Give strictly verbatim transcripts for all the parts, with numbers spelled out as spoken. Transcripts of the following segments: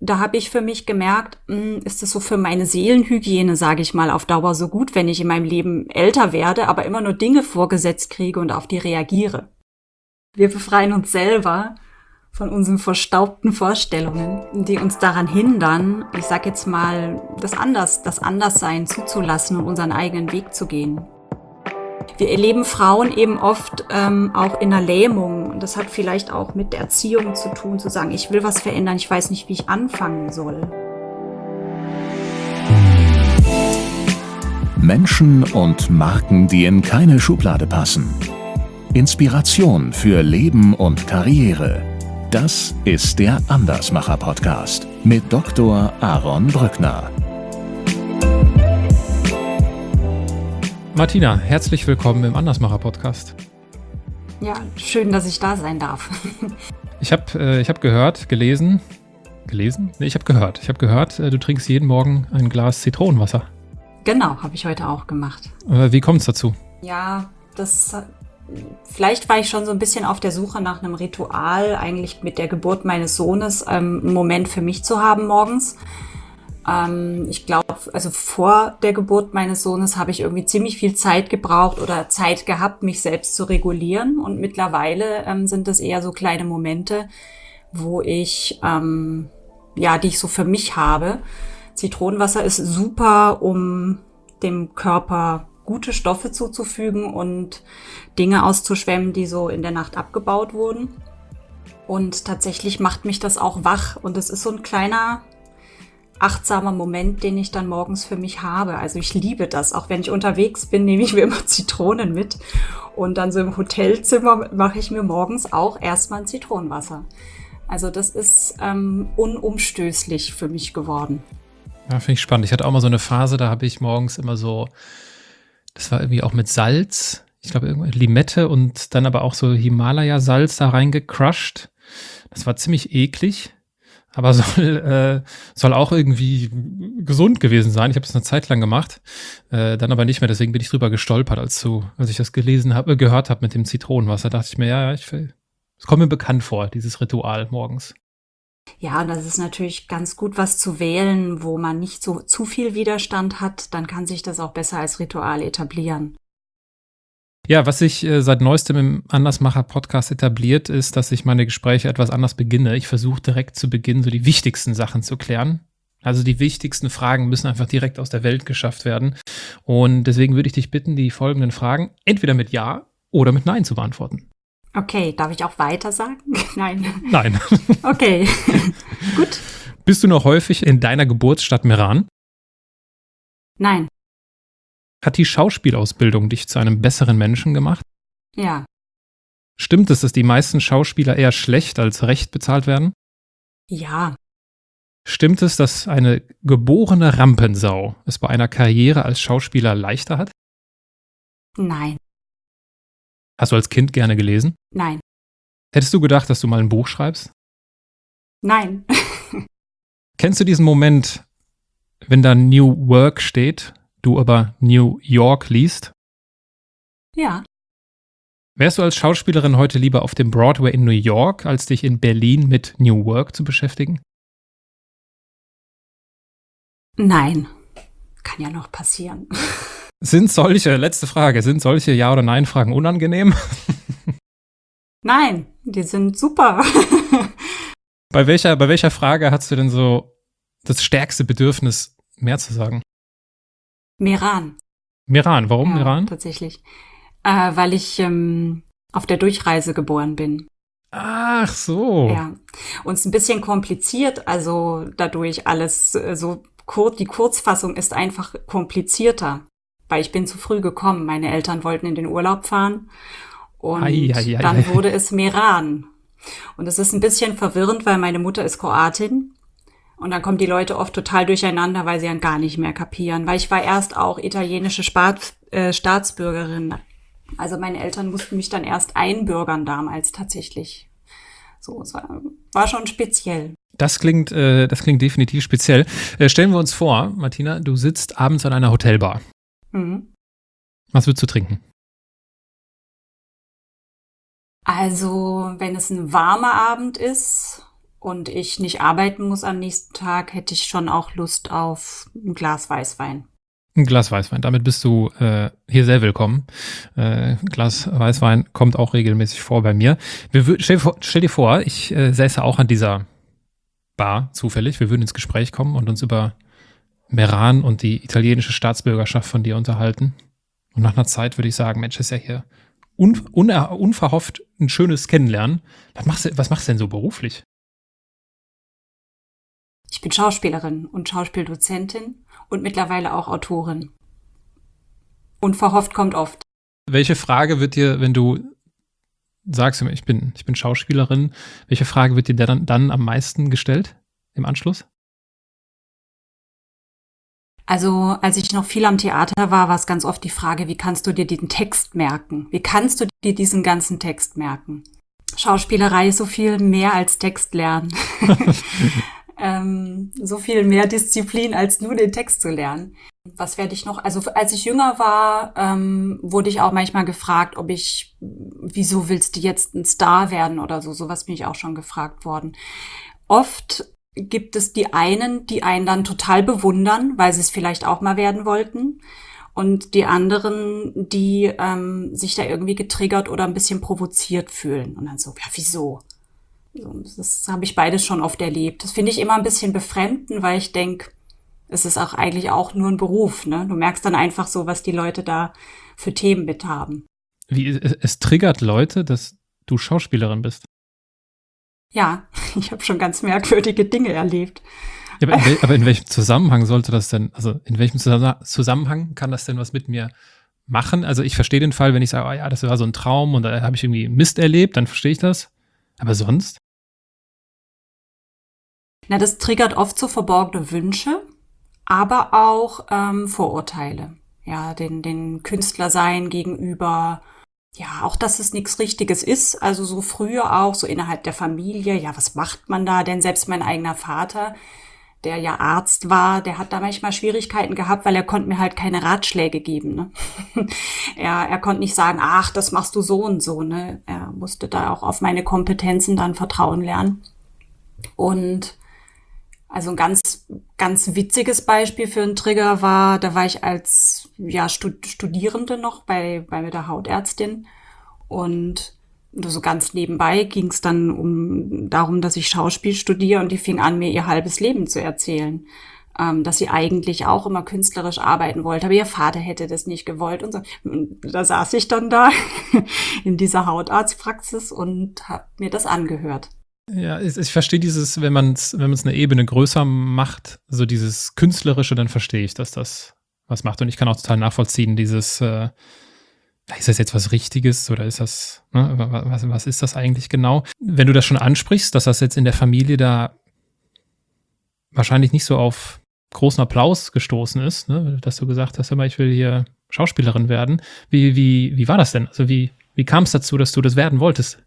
da habe ich für mich gemerkt, mh, ist es so für meine Seelenhygiene, sage ich mal, auf Dauer so gut, wenn ich in meinem Leben älter werde, aber immer nur Dinge vorgesetzt kriege und auf die reagiere. Wir befreien uns selber von unseren verstaubten Vorstellungen, die uns daran hindern, ich sag jetzt mal, das Anders, das Anderssein zuzulassen und unseren eigenen Weg zu gehen. Wir erleben Frauen eben oft ähm, auch in einer Lähmung. Das hat vielleicht auch mit der Erziehung zu tun, zu sagen, ich will was verändern, ich weiß nicht, wie ich anfangen soll. Menschen und Marken, die in keine Schublade passen. Inspiration für Leben und Karriere. Das ist der Andersmacher-Podcast mit Doktor Aaron Brückner. Martina, herzlich willkommen im Andersmacher-Podcast. Ja, schön, dass ich da sein darf. Ich habe äh, ich hab gehört, gelesen, gelesen? Nee, ich habe gehört. Ich habe gehört, äh, du trinkst jeden Morgen ein Glas Zitronenwasser. Genau, habe ich heute auch gemacht. Äh, wie kommt es dazu? Ja, das... Vielleicht war ich schon so ein bisschen auf der Suche nach einem Ritual, eigentlich mit der Geburt meines Sohnes, ähm, einen Moment für mich zu haben morgens. Ähm, ich glaube, also vor der Geburt meines Sohnes habe ich irgendwie ziemlich viel Zeit gebraucht oder Zeit gehabt, mich selbst zu regulieren. Und mittlerweile ähm, sind es eher so kleine Momente, wo ich, ähm, ja, die ich so für mich habe. Zitronenwasser ist super, um dem Körper gute Stoffe zuzufügen und Dinge auszuschwemmen, die so in der Nacht abgebaut wurden. Und tatsächlich macht mich das auch wach. Und es ist so ein kleiner, achtsamer Moment, den ich dann morgens für mich habe. Also ich liebe das. Auch wenn ich unterwegs bin, nehme ich mir immer Zitronen mit. Und dann so im Hotelzimmer mache ich mir morgens auch erstmal ein Zitronenwasser. Also das ist ähm, unumstößlich für mich geworden. Ja, finde ich spannend. Ich hatte auch mal so eine Phase, da habe ich morgens immer so, das war irgendwie auch mit Salz, ich glaube Limette und dann aber auch so Himalaya-Salz da reingecrushed. Das war ziemlich eklig, aber soll, äh, soll auch irgendwie gesund gewesen sein. Ich habe es eine Zeit lang gemacht, äh, dann aber nicht mehr. Deswegen bin ich drüber gestolpert, als, du, als ich das gelesen habe, äh, gehört habe mit dem Zitronenwasser. Da dachte ich mir, ja, ich, es kommt mir bekannt vor, dieses Ritual morgens. Ja, und das ist natürlich ganz gut, was zu wählen, wo man nicht so zu viel Widerstand hat. Dann kann sich das auch besser als Ritual etablieren. Ja, was sich äh, seit neuestem im Andersmacher-Podcast etabliert, ist, dass ich meine Gespräche etwas anders beginne. Ich versuche direkt zu Beginn so die wichtigsten Sachen zu klären. Also die wichtigsten Fragen müssen einfach direkt aus der Welt geschafft werden. Und deswegen würde ich dich bitten, die folgenden Fragen entweder mit Ja oder mit Nein zu beantworten. Okay, darf ich auch weiter sagen? Nein. Nein. Okay, gut. Bist du noch häufig in deiner Geburtsstadt Meran? Nein. Hat die Schauspielausbildung dich zu einem besseren Menschen gemacht? Ja. Stimmt es, dass die meisten Schauspieler eher schlecht als recht bezahlt werden? Ja. Stimmt es, dass eine geborene Rampensau es bei einer Karriere als Schauspieler leichter hat? Nein. Hast du als Kind gerne gelesen? Nein. Hättest du gedacht, dass du mal ein Buch schreibst? Nein. Kennst du diesen Moment, wenn da New Work steht, du aber New York liest? Ja. Wärst du als Schauspielerin heute lieber auf dem Broadway in New York, als dich in Berlin mit New Work zu beschäftigen? Nein. Kann ja noch passieren. Sind solche, letzte Frage, sind solche Ja- oder Nein-Fragen unangenehm? Nein, die sind super. Bei welcher, bei welcher Frage hast du denn so das stärkste Bedürfnis, mehr zu sagen? Meran. Meran, warum Ja, Meran? tatsächlich. Äh, weil ich ähm, auf der Durchreise geboren bin. Ach so. Ja. Und es ist ein bisschen kompliziert, also dadurch alles äh, so kurz, die Kurzfassung ist einfach komplizierter. Weil ich bin zu früh gekommen. Meine Eltern wollten in den Urlaub fahren. Und Ei, ei, ei, dann ei. wurde es Meran. Und es ist ein bisschen verwirrend, weil meine Mutter ist Kroatin. Und dann kommen die Leute oft total durcheinander, weil sie dann gar nicht mehr kapieren. Weil ich war erst auch italienische Spaat, äh, Staatsbürgerin. Also meine Eltern mussten mich dann erst einbürgern damals tatsächlich. So, es war, war schon speziell. Das klingt, äh, das klingt definitiv speziell. Äh, stellen wir uns vor, Martina, du sitzt abends an einer Hotelbar. Mhm. Was würdest du trinken? Also, wenn es ein warmer Abend ist und ich nicht arbeiten muss am nächsten Tag, hätte ich schon auch Lust auf ein Glas Weißwein. Ein Glas Weißwein, damit bist du äh, hier sehr willkommen. Äh, ein Glas Weißwein kommt auch regelmäßig vor bei mir. Wir, wür- stell, vor- stell dir vor, ich äh, säße auch an dieser Bar zufällig. Wir würden ins Gespräch kommen und uns über Meran und die italienische Staatsbürgerschaft von dir unterhalten. Und nach einer Zeit würde ich sagen, Mensch, ist ja hier un, un, unverhofft ein schönes Kennenlernen. Was machst du, was machst du denn so beruflich? Ich bin Schauspielerin und Schauspieldozentin und mittlerweile auch Autorin. Unverhofft kommt oft. Welche Frage wird dir, wenn du sagst, ich bin, ich bin Schauspielerin, welche Frage wird dir dann, dann am meisten gestellt im Anschluss? Also als ich noch viel am Theater war, war es ganz oft die Frage, wie kannst du dir den Text merken? Wie kannst du dir diesen ganzen Text merken? Schauspielerei ist so viel mehr als Text lernen. ähm, so viel mehr Disziplin, als nur den Text zu lernen. Was werde ich noch? Also als ich jünger war, ähm, wurde ich auch manchmal gefragt, ob ich, wieso willst du jetzt ein Star werden oder so. Sowas bin ich auch schon gefragt worden. Oft gibt es die einen, die einen dann total bewundern, weil sie es vielleicht auch mal werden wollten. Und die anderen, die ähm, sich da irgendwie getriggert oder ein bisschen provoziert fühlen. Und dann so, ja, wieso? So, das habe ich beides schon oft erlebt. Das finde ich immer ein bisschen befremdend, weil ich denke, es ist auch eigentlich auch nur ein Beruf. Ne? Du merkst dann einfach so, was die Leute da für Themen mit haben. Wie, es, es triggert Leute, dass du Schauspielerin bist. Ja, ich habe schon ganz merkwürdige Dinge erlebt. Ja, aber, in wel, aber in welchem Zusammenhang sollte das denn, also in welchem Zusammenhang kann das denn was mit mir machen? Also ich verstehe den Fall, wenn ich sage, oh ja, das war so ein Traum und da habe ich irgendwie Mist erlebt, dann verstehe ich das. Aber sonst? Na, das triggert oft so verborgene Wünsche, aber auch ähm, Vorurteile. Ja, den, den Künstlersein gegenüber. Ja, auch, dass es nichts Richtiges ist. Also so früher auch, so innerhalb der Familie. Ja, was macht man da? Denn selbst mein eigener Vater, der ja Arzt war, der hat da manchmal Schwierigkeiten gehabt, weil er konnte mir halt keine Ratschläge geben. Ne? er, er konnte nicht sagen, ach, das machst du so und so. Ne? Er musste da auch auf meine Kompetenzen dann vertrauen lernen. Und also ein ganz, ganz witziges Beispiel für einen Trigger war, da war ich als ja, Studierende noch bei, bei der Hautärztin und so ganz nebenbei ging es dann um darum, dass ich Schauspiel studiere und die fing an, mir ihr halbes Leben zu erzählen, ähm, dass sie eigentlich auch immer künstlerisch arbeiten wollte, aber ihr Vater hätte das nicht gewollt und so. Und da saß ich dann da in dieser Hautarztpraxis und habe mir das angehört. Ja, ich, ich verstehe dieses, wenn man es wenn man es eine Ebene größer macht, so dieses Künstlerische, dann verstehe ich, dass das was macht. Und ich kann auch total nachvollziehen, dieses, äh, ist das jetzt was Richtiges oder ist das, ne, was, was ist das eigentlich genau? Wenn du das schon ansprichst, dass das jetzt in der Familie da wahrscheinlich nicht so auf großen Applaus gestoßen ist, ne, dass du gesagt hast, immer, ich will hier Schauspielerin werden. Wie, wie, wie war das denn? Also wie, wie kam es dazu, dass du das werden wolltest?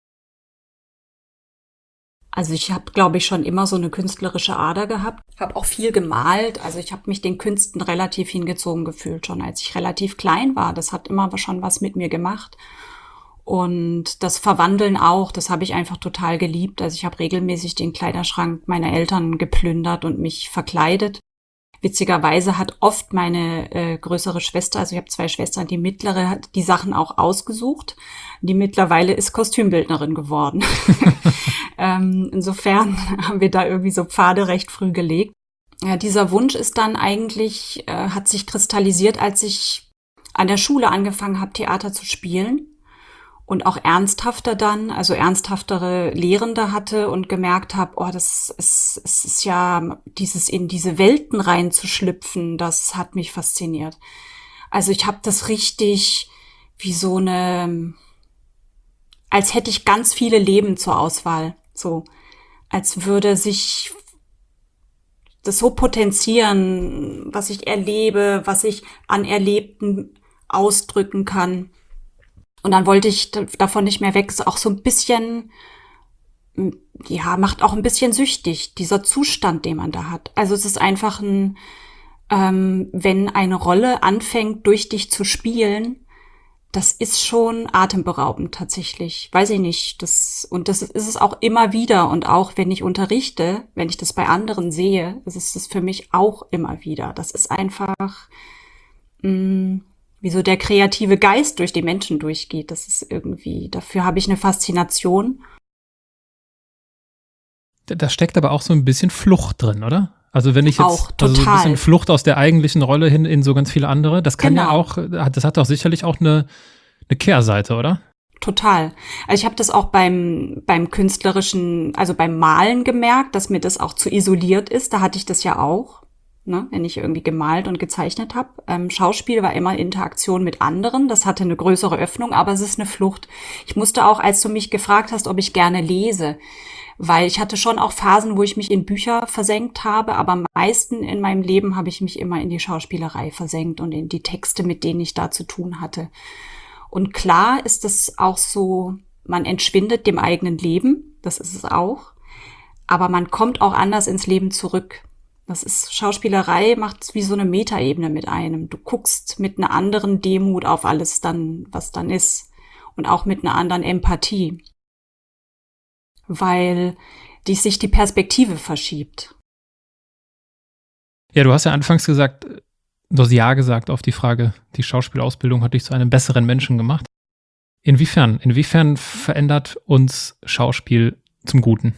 Also ich habe, glaube ich, schon immer so eine künstlerische Ader gehabt. Habe auch viel gemalt. Also ich habe mich den Künsten relativ hingezogen gefühlt, schon als ich relativ klein war. Das hat immer schon was mit mir gemacht. Und das Verwandeln auch, das habe ich einfach total geliebt. Also ich habe regelmäßig den Kleiderschrank meiner Eltern geplündert und mich verkleidet. Witzigerweise hat oft meine äh, größere Schwester, also ich habe zwei Schwestern, die mittlere hat die Sachen auch ausgesucht. Die mittlerweile ist Kostümbildnerin geworden. ähm, insofern haben wir da irgendwie so Pfade recht früh gelegt. Ja, dieser Wunsch ist dann eigentlich, äh, hat sich kristallisiert, als ich an der Schule angefangen habe, Theater zu spielen. Und auch ernsthafter dann, also ernsthaftere Lehrende hatte und gemerkt habe, oh, das ist, es ist ja dieses in diese Welten reinzuschlüpfen, das hat mich fasziniert. Also ich habe das richtig wie so eine, als hätte ich ganz viele Leben zur Auswahl, so als würde sich das so potenzieren, was ich erlebe, was ich an Erlebten ausdrücken kann. Und dann wollte ich davon nicht mehr weg. Ist auch so ein bisschen, ja, macht auch ein bisschen süchtig, dieser Zustand, den man da hat. Also es ist einfach ein, ähm, wenn eine Rolle anfängt, durch dich zu spielen, das ist schon atemberaubend tatsächlich. Weiß ich nicht. Das, und das ist es auch immer wieder. Und auch wenn ich unterrichte, wenn ich das bei anderen sehe, das ist es für mich auch immer wieder. Das ist einfach, mh, wie so der kreative Geist durch die Menschen durchgeht. Das ist irgendwie, dafür habe ich eine Faszination. Da steckt aber auch so ein bisschen Flucht drin, oder? Also wenn ich jetzt, Auch, also so ein total. bisschen Flucht aus der eigentlichen Rolle hin in so ganz viele andere, das kann ja Genau. auch, das hat doch sicherlich auch eine, eine Kehrseite, oder? Total. Also ich habe das auch beim beim künstlerischen, also beim Malen gemerkt, dass mir das auch zu isoliert ist. Da hatte ich das ja auch, ne, wenn ich irgendwie gemalt und gezeichnet habe. Ähm, Schauspiel war immer Interaktion mit anderen. Das hatte eine größere Öffnung, aber es ist eine Flucht. Ich musste auch, als du mich gefragt hast, ob ich gerne lese, weil ich hatte schon auch Phasen, wo ich mich in Bücher versenkt habe, aber am meisten in meinem Leben habe ich mich immer in die Schauspielerei versenkt und in die Texte, mit denen ich da zu tun hatte. Und klar ist es auch so, man entschwindet dem eigenen Leben, das ist es auch, aber man kommt auch anders ins Leben zurück. Das ist, Schauspielerei macht wie so eine Metaebene mit einem. Du guckst mit einer anderen Demut auf alles dann, was dann ist. Und auch mit einer anderen Empathie. Weil die, sich die Perspektive verschiebt. Ja, du hast ja anfangs gesagt, du hast ja gesagt auf die Frage, die Schauspielausbildung hat dich zu einem besseren Menschen gemacht. Inwiefern? Inwiefern verändert uns Schauspiel zum Guten?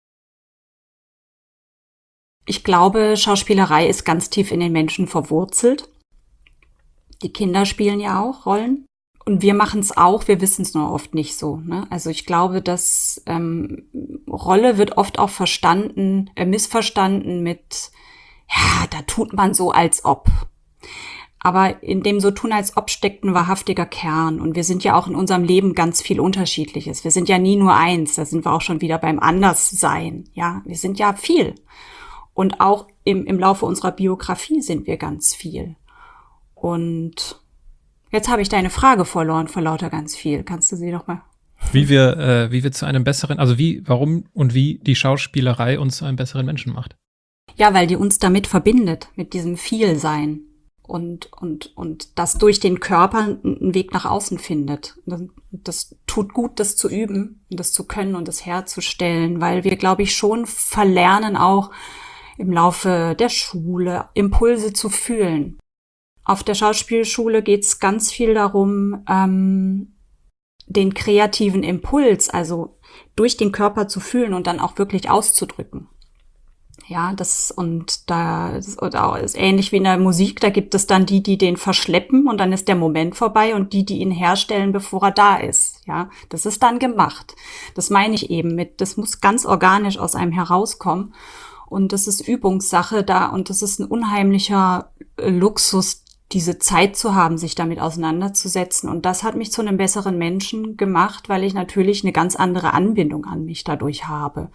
Ich glaube, Schauspielerei ist ganz tief in den Menschen verwurzelt. Die Kinder spielen ja auch Rollen. Und wir machen es auch, wir wissen es nur oft nicht so. Ne? Also ich glaube, dass ähm, Rolle wird oft auch verstanden, äh, missverstanden mit, ja, da tut man so, als ob. Aber in dem so tun, als ob steckt ein wahrhaftiger Kern. Und wir sind ja auch in unserem Leben ganz viel Unterschiedliches. Wir sind ja nie nur eins, da sind wir auch schon wieder beim Anderssein. Ja, wir sind ja viel. Und auch im, im Laufe unserer Biografie sind wir ganz viel. Und jetzt habe ich deine Frage verloren vor lauter ganz viel. Kannst du sie noch mal? Wie wir, äh, wie wir zu einem besseren, also wie, warum und wie die Schauspielerei uns zu einem besseren Menschen macht. Ja, weil die uns damit verbindet, mit diesem Vielsein. Und, und, und das durch den Körper einen Weg nach außen findet. Das, das tut gut, das zu üben, das zu können und das herzustellen, weil wir, glaube ich, schon verlernen auch im Laufe der Schule Impulse zu fühlen. Auf der Schauspielschule geht es ganz viel darum, ähm, den kreativen Impuls, also durch den Körper zu fühlen und dann auch wirklich auszudrücken. Ja, das und da das, oder ist ähnlich wie in der Musik, da gibt es dann die, die den verschleppen und dann ist der Moment vorbei und die, die ihn herstellen, bevor er da ist. Ja, das ist dann gemacht. Das meine ich eben mit, das muss ganz organisch aus einem herauskommen und das ist Übungssache da und das ist ein unheimlicher Luxus, diese Zeit zu haben, sich damit auseinanderzusetzen. Und das hat mich zu einem besseren Menschen gemacht, weil ich natürlich eine ganz andere Anbindung an mich dadurch habe.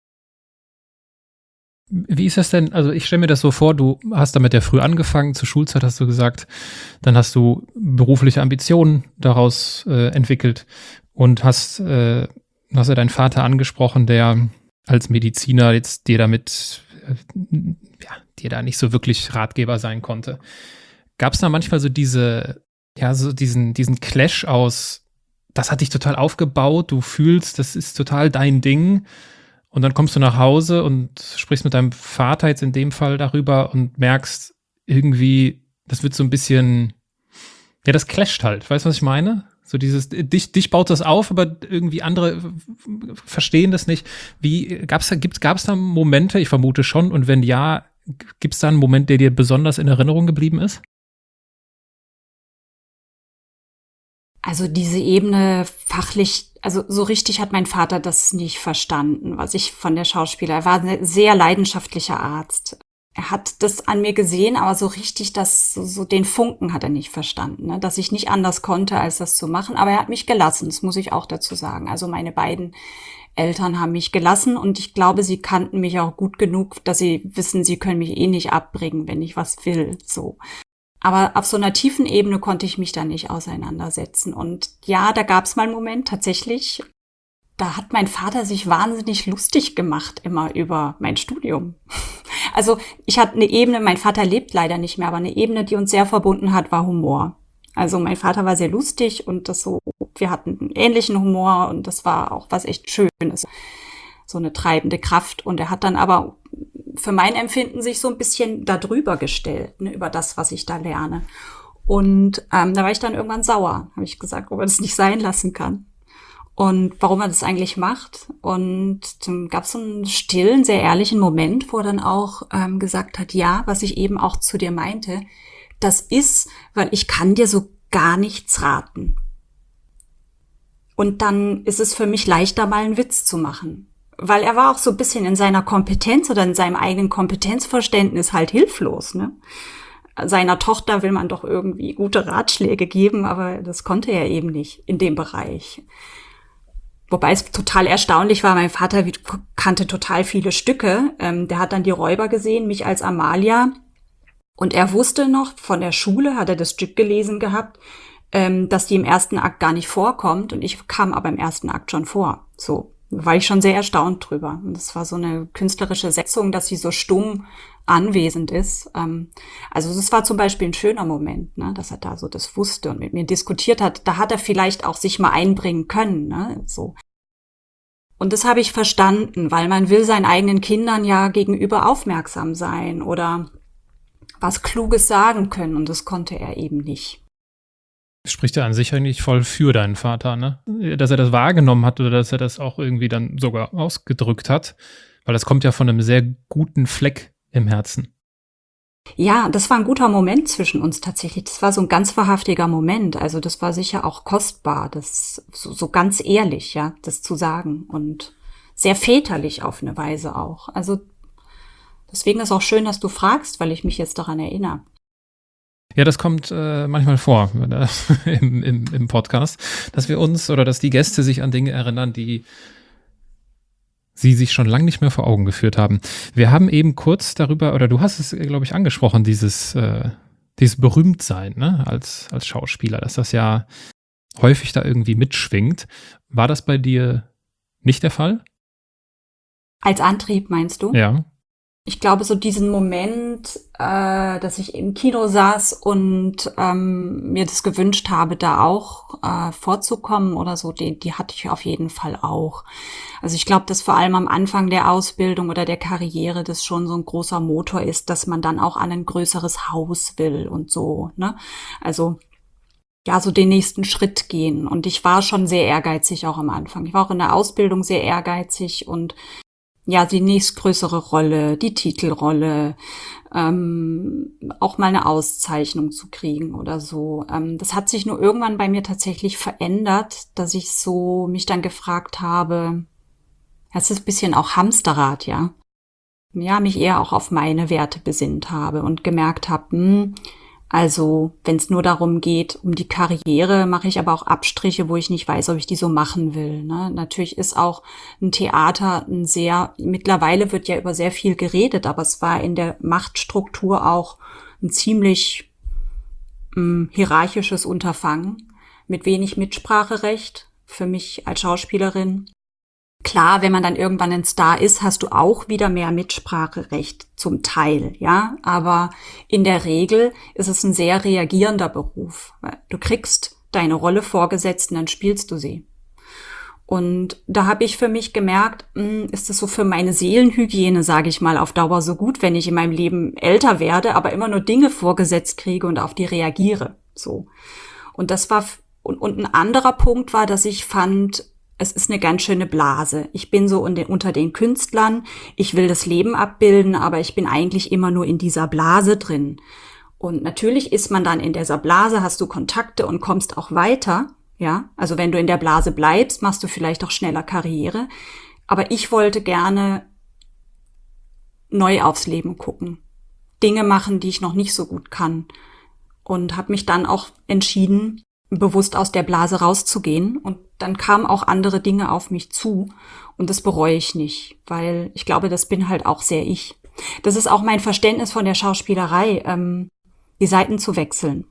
Wie ist das denn? Also ich stelle mir das so vor, du hast damit ja früh angefangen, zur Schulzeit hast du gesagt, dann hast du berufliche Ambitionen daraus äh, entwickelt und hast, äh, hast ja deinen Vater angesprochen, der als Mediziner jetzt dir damit, äh, ja, dir da nicht so wirklich Ratgeber sein konnte. Gab es da manchmal so diese, ja, so diesen, diesen Clash aus, das hat dich total aufgebaut, du fühlst, das ist total dein Ding und dann kommst du nach Hause und sprichst mit deinem Vater jetzt in dem Fall darüber und merkst irgendwie, das wird so ein bisschen, ja, das clasht halt, weißt du, was ich meine? So dieses, dich, dich baut das auf, aber irgendwie andere verstehen das nicht. Wie, gab's da, gibt's, gab's da Momente, ich vermute schon, und wenn ja, gibt's da einen Moment, der dir besonders in Erinnerung geblieben ist? Also diese Ebene fachlich, also so richtig hat mein Vater das nicht verstanden, was ich von der Schauspieler, er war ein sehr leidenschaftlicher Arzt. Er hat das an mir gesehen, aber so richtig, das, so, so den Funken hat er nicht verstanden, ne? Dass ich nicht anders konnte, als das zu machen. Aber er hat mich gelassen, das muss ich auch dazu sagen. Also meine beiden Eltern haben mich gelassen und ich glaube, sie kannten mich auch gut genug, dass sie wissen, sie können mich eh nicht abbringen, wenn ich was will, so. Aber auf so einer tiefen Ebene konnte ich mich da nicht auseinandersetzen. Und ja, da gab es mal einen Moment tatsächlich, da hat mein Vater sich wahnsinnig lustig gemacht immer über mein Studium. Also ich hatte eine Ebene, mein Vater lebt leider nicht mehr, aber eine Ebene, die uns sehr verbunden hat, war Humor. Also mein Vater war sehr lustig und das so, wir hatten einen ähnlichen Humor und das war auch was echt Schönes. So eine treibende Kraft. Und er hat dann aber für mein Empfinden sich so ein bisschen da drüber gestellt, ne, über das, was ich da lerne. Und ähm, da war ich dann irgendwann sauer. Habe ich gesagt, ob er das nicht sein lassen kann. Und warum er das eigentlich macht. Und dann gab es so einen stillen, sehr ehrlichen Moment, wo er dann auch ähm, gesagt hat, ja, was ich eben auch zu dir meinte, das ist, weil ich kann dir so gar nichts raten. Und dann ist es für mich leichter, mal einen Witz zu machen. Weil er war auch so ein bisschen in seiner Kompetenz oder in seinem eigenen Kompetenzverständnis halt hilflos, ne? Seiner Tochter will man doch irgendwie gute Ratschläge geben, aber das konnte er eben nicht in dem Bereich. Wobei es total erstaunlich war, mein Vater kannte total viele Stücke. Ähm, der hat dann die Räuber gesehen, mich als Amalia. Und er wusste noch, von der Schule hat er das Stück gelesen gehabt, ähm, dass die im ersten Akt gar nicht vorkommt. Und ich kam aber im ersten Akt schon vor. So war ich schon sehr erstaunt drüber. Und das war so eine künstlerische Setzung, dass sie so stumm anwesend ist. Ähm, also das war zum Beispiel ein schöner Moment, ne, dass er da so das wusste und mit mir diskutiert hat. Da hat er vielleicht auch sich mal einbringen können, ne, so. Und das habe ich verstanden, weil man will seinen eigenen Kindern ja gegenüber aufmerksam sein oder was Kluges sagen können und das konnte er eben nicht. Spricht ja an sich eigentlich voll für deinen Vater, ne? Dass er das wahrgenommen hat oder dass er das auch irgendwie dann sogar ausgedrückt hat, weil das kommt ja von einem sehr guten Fleck im Herzen. Ja, das war ein guter Moment zwischen uns tatsächlich. Das war so ein ganz wahrhaftiger Moment. Also das war sicher auch kostbar, das so, so ganz ehrlich, ja, das zu sagen und sehr väterlich auf eine Weise auch. Also deswegen ist auch schön, dass du fragst, weil ich mich jetzt daran erinnere. Ja, das kommt äh, manchmal vor äh, im, im, im Podcast, dass wir uns oder dass die Gäste sich an Dinge erinnern, die sie sich schon lange nicht mehr vor Augen geführt haben. Wir haben eben kurz darüber, oder du hast es, glaube ich, angesprochen, dieses, äh, dieses Berühmtsein, ne, als, als Schauspieler, dass das ja häufig da irgendwie mitschwingt. War das bei dir nicht der Fall? Als Antrieb meinst du? Ja. Ich glaube, so diesen Moment, äh, dass ich im Kino saß und ähm, mir das gewünscht habe, da auch äh, vorzukommen oder so, die, die hatte ich auf jeden Fall auch. Also ich glaube, dass vor allem am Anfang der Ausbildung oder der Karriere das schon so ein großer Motor ist, dass man dann auch an ein größeres Haus will und so, ne? Also ja, so den nächsten Schritt gehen. Und ich war schon sehr ehrgeizig auch am Anfang. Ich war auch in der Ausbildung sehr ehrgeizig und ja, die nächstgrößere Rolle, die Titelrolle, ähm, auch mal eine Auszeichnung zu kriegen oder so. Ähm, das hat sich nur irgendwann bei mir tatsächlich verändert, dass ich so mich dann gefragt habe, das ist ein bisschen auch Hamsterrad, ja. Ja, mich eher auch auf meine Werte besinnt habe und gemerkt habe, hm, also wenn es nur darum geht, um die Karriere, mache ich aber auch Abstriche, wo ich nicht weiß, ob ich die so machen will. Ne? Natürlich ist auch ein Theater ein sehr, mittlerweile wird ja über sehr viel geredet, aber es war in der Machtstruktur auch ein ziemlich mh, hierarchisches Unterfangen mit wenig Mitspracherecht für mich als Schauspielerin. Klar, wenn man dann irgendwann ein Star ist, hast du auch wieder mehr Mitspracherecht zum Teil, ja. Aber in der Regel ist es ein sehr reagierender Beruf. Du kriegst deine Rolle vorgesetzt und dann spielst du sie. Und da habe ich für mich gemerkt, mh, ist das so für meine Seelenhygiene, sage ich mal, auf Dauer so gut, wenn ich in meinem Leben älter werde, aber immer nur Dinge vorgesetzt kriege und auf die reagiere. So. Und das war, und, und ein anderer Punkt war, dass ich fand, es ist eine ganz schöne Blase. Ich bin so unter den Künstlern, ich will das Leben abbilden, aber ich bin eigentlich immer nur in dieser Blase drin. Und natürlich ist man dann in dieser Blase, hast du Kontakte und kommst auch weiter. Ja, also wenn du in der Blase bleibst, machst du vielleicht auch schneller Karriere. Aber ich wollte gerne neu aufs Leben gucken. Dinge machen, die ich noch nicht so gut kann. Und habe mich dann auch entschieden, bewusst aus der Blase rauszugehen. Und dann kamen auch andere Dinge auf mich zu. Und das bereue ich nicht, weil ich glaube, das bin halt auch sehr ich. Das ist auch mein Verständnis von der Schauspielerei, ähm, die Seiten zu wechseln.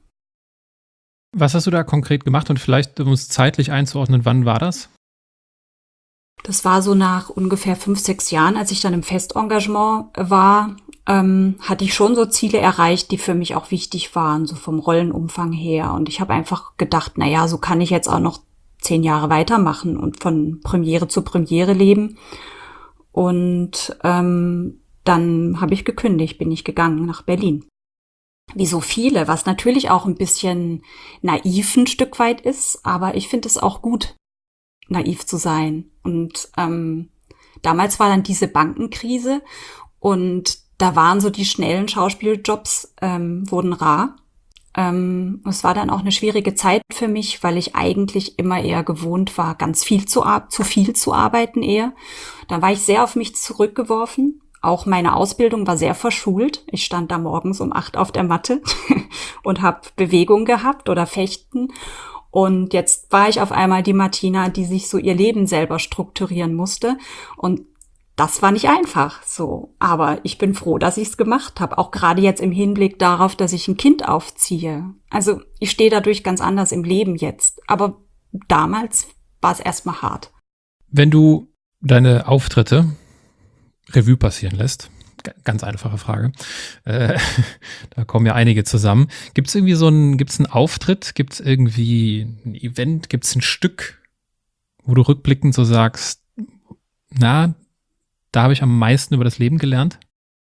Was hast du da konkret gemacht und vielleicht, um es zeitlich einzuordnen, wann war das? Das war so nach ungefähr fünf, sechs Jahren, als ich dann im Festengagement war, ähm, hatte ich schon so Ziele erreicht, die für mich auch wichtig waren, so vom Rollenumfang her. Und ich habe einfach gedacht, na ja, so kann ich jetzt auch noch zehn Jahre weitermachen und von Premiere zu Premiere leben. Und ähm, dann habe ich gekündigt, bin ich gegangen nach Berlin. Wie so viele, was natürlich auch ein bisschen naiv ein Stück weit ist, aber ich finde es auch gut, naiv zu sein. Und ähm, damals war dann diese Bankenkrise und da waren so die schnellen Schauspieljobs, ähm, wurden rar. Ähm, es war dann auch eine schwierige Zeit für mich, weil ich eigentlich immer eher gewohnt war, ganz viel zu, ar- zu viel zu arbeiten eher. Dann war ich sehr auf mich zurückgeworfen. Auch meine Ausbildung war sehr verschult. Ich stand da morgens um acht auf der Matte und habe Bewegung gehabt oder Fechten. Und jetzt war ich auf einmal die Martina, die sich so ihr Leben selber strukturieren musste. Und das war nicht einfach so. Aber ich bin froh, dass ich es gemacht habe. Auch gerade jetzt im Hinblick darauf, dass ich ein Kind aufziehe. Also ich stehe dadurch ganz anders im Leben jetzt. Aber damals war es erstmal hart. Wenn du deine Auftritte Revue passieren lässt, g- ganz einfache Frage, äh, da kommen ja einige zusammen. Gibt es irgendwie so einen, gibt es einen Auftritt, gibt es irgendwie ein Event, gibt es ein Stück, wo du rückblickend so sagst, na, da habe ich am meisten über das Leben gelernt?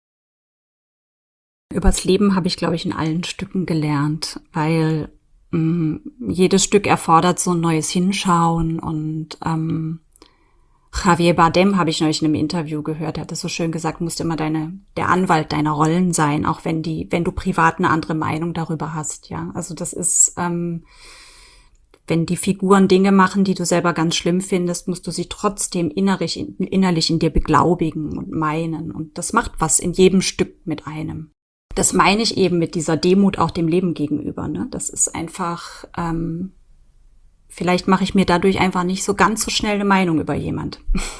Übers Leben habe ich, glaube ich, in allen Stücken gelernt, weil mh, jedes Stück erfordert so ein neues Hinschauen. Und ähm, Javier Bardem habe ich neulich in einem Interview gehört, er hat es so schön gesagt, musst immer deine, der Anwalt deiner Rollen sein, auch wenn die, wenn du privat eine andere Meinung darüber hast, ja. Also das ist, ähm, wenn die Figuren Dinge machen, die du selber ganz schlimm findest, musst du sie trotzdem innerlich, innerlich in dir beglaubigen und meinen. Und das macht was in jedem Stück mit einem. Das meine ich eben mit dieser Demut auch dem Leben gegenüber. Ne? Das ist einfach, ähm, vielleicht mache ich mir dadurch einfach nicht so ganz so schnell eine Meinung über jemand.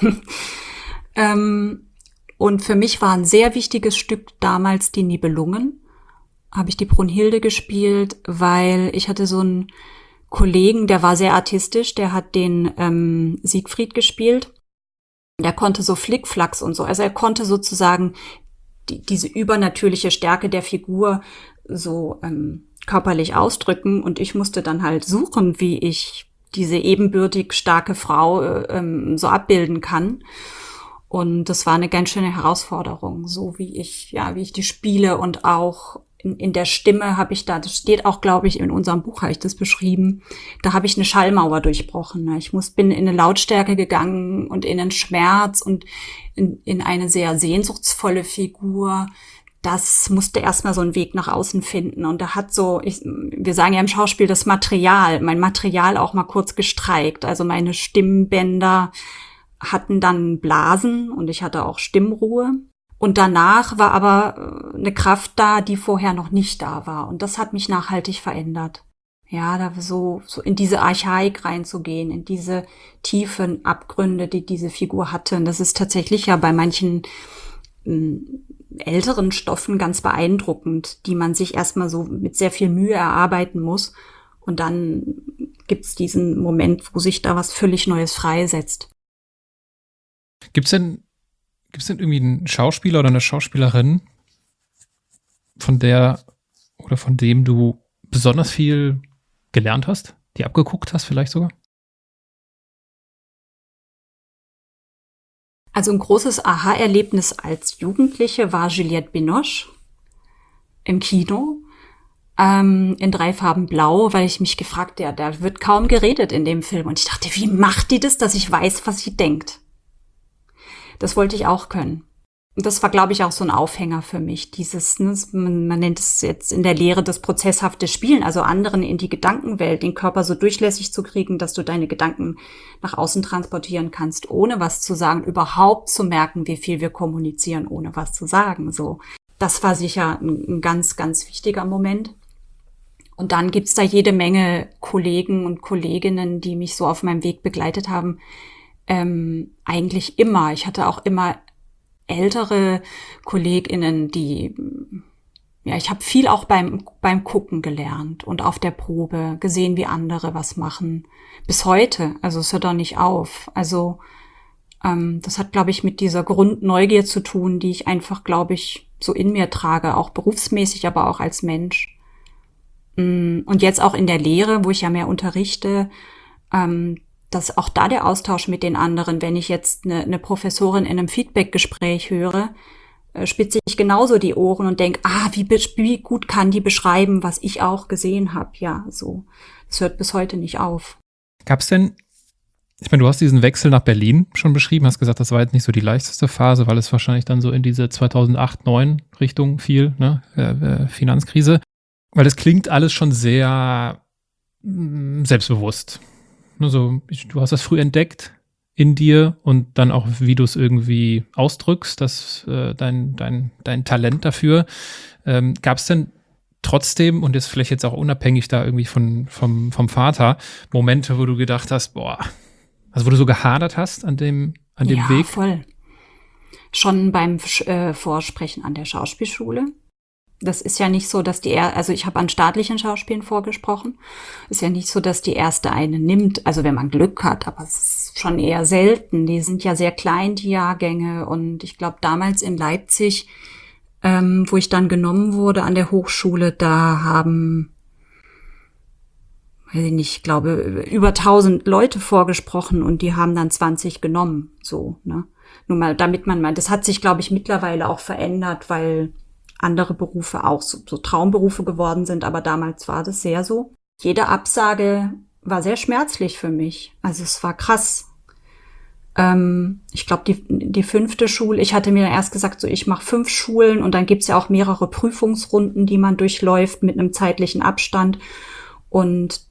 ähm, und für mich war ein sehr wichtiges Stück damals die Nibelungen. Habe ich die Brunhilde gespielt, weil ich hatte so einen Kollegen, der war sehr artistisch, der hat den ähm, Siegfried gespielt. Der konnte so Flickflacks und so. Also er konnte sozusagen die, diese übernatürliche Stärke der Figur so ähm, körperlich ausdrücken. Und ich musste dann halt suchen, wie ich diese ebenbürtig starke Frau äh, ähm, so abbilden kann. Und das war eine ganz schöne Herausforderung, so wie ich, ja, wie ich die spiele und auch in, in der Stimme habe ich da, das steht auch, glaube ich, in unserem Buch habe ich das beschrieben, da habe ich eine Schallmauer durchbrochen. Ne? Ich muss, bin in eine Lautstärke gegangen und in einen Schmerz und in, in eine sehr sehnsuchtsvolle Figur. Das musste erstmal so einen Weg nach außen finden. Und da hat so, ich, wir sagen ja im Schauspiel das Material, mein Material auch mal kurz gestreikt. Also meine Stimmbänder hatten dann Blasen und ich hatte auch Stimmruhe. Und danach war aber eine Kraft da, die vorher noch nicht da war. Und das hat mich nachhaltig verändert. Ja, da so, so in diese Archaik reinzugehen, in diese tiefen Abgründe, die diese Figur hatte. Und das ist tatsächlich ja bei manchen m, älteren Stoffen ganz beeindruckend, die man sich erstmal so mit sehr viel Mühe erarbeiten muss. Und dann gibt's diesen Moment, wo sich da was völlig Neues freisetzt. Gibt's denn, gibt's denn irgendwie einen Schauspieler oder eine Schauspielerin, von der oder von dem du besonders viel gelernt hast, die abgeguckt hast vielleicht sogar? Also ein großes Aha-Erlebnis als Jugendliche war Juliette Binoche im Kino ähm, in drei Farben blau, weil ich mich gefragt, ja, da wird kaum geredet in dem Film. Und ich dachte, wie macht die das, dass ich weiß, was sie denkt? Das wollte ich auch können. Und das war, glaube ich, auch so ein Aufhänger für mich. Dieses, ne, man, man nennt es jetzt in der Lehre das prozesshafte Spielen, also anderen in die Gedankenwelt, den Körper so durchlässig zu kriegen, dass du deine Gedanken nach außen transportieren kannst, ohne was zu sagen, überhaupt zu merken, wie viel wir kommunizieren, ohne was zu sagen. So, das war sicher ein, ein ganz, ganz wichtiger Moment. Und dann gibt's da jede Menge Kollegen und Kolleginnen, die mich so auf meinem Weg begleitet haben. Ähm, eigentlich immer. Ich hatte auch immer ältere KollegInnen, die, ja, ich habe viel auch beim beim Gucken gelernt und auf der Probe gesehen, wie andere was machen. Bis heute, also es hört auch nicht auf. Also ähm, das hat, glaube ich, mit dieser Grundneugier zu tun, die ich einfach, glaube ich, so in mir trage, auch berufsmäßig, aber auch als Mensch. Und jetzt auch in der Lehre, wo ich ja mehr unterrichte, ähm, dass auch da der Austausch mit den anderen, wenn ich jetzt eine, eine Professorin in einem Feedback-Gespräch höre, äh, spitze ich genauso die Ohren und denke, ah, wie, wie gut kann die beschreiben, was ich auch gesehen habe. Ja, so. Das hört bis heute nicht auf. Gab es denn, ich meine, du hast diesen Wechsel nach Berlin schon beschrieben, hast gesagt, das war jetzt nicht so die leichteste Phase, weil es wahrscheinlich dann so in diese zweitausendacht, neun Richtung fiel, ne, äh, Finanzkrise. Weil das klingt alles schon sehr mh, selbstbewusst. Also, ich, du hast das früh entdeckt in dir und dann auch, wie du es irgendwie ausdrückst, das, äh, dein, dein, dein Talent dafür. Ähm, gab es denn trotzdem, und jetzt vielleicht jetzt auch unabhängig da irgendwie von, vom, vom Vater, Momente, wo du gedacht hast, boah, also wo du so gehadert hast an dem, an dem ja, Weg? Ja, voll. Schon beim äh, Vorsprechen an der Schauspielschule. Das ist ja nicht so, dass die, er- also ich habe an staatlichen Schauspielen vorgesprochen. Ist ja nicht so, dass die erste eine nimmt, also wenn man Glück hat, aber es ist schon eher selten. Die sind ja sehr klein, die Jahrgänge. Und ich glaube, damals in Leipzig, ähm, wo ich dann genommen wurde an der Hochschule, da haben, weiß ich nicht, ich glaube, über tausend Leute vorgesprochen und die haben dann zwanzig genommen. So, ne? Nur mal, damit man mal, das hat sich, glaube ich, mittlerweile auch verändert, weil andere Berufe auch so, so Traumberufe geworden sind, aber damals war das sehr so. Jede Absage war sehr schmerzlich für mich. Also es war krass. Ähm, ich glaube, die, die fünfte Schule, ich hatte mir erst gesagt, so ich mache fünf Schulen und dann gibt's ja auch mehrere Prüfungsrunden, die man durchläuft mit einem zeitlichen Abstand. Und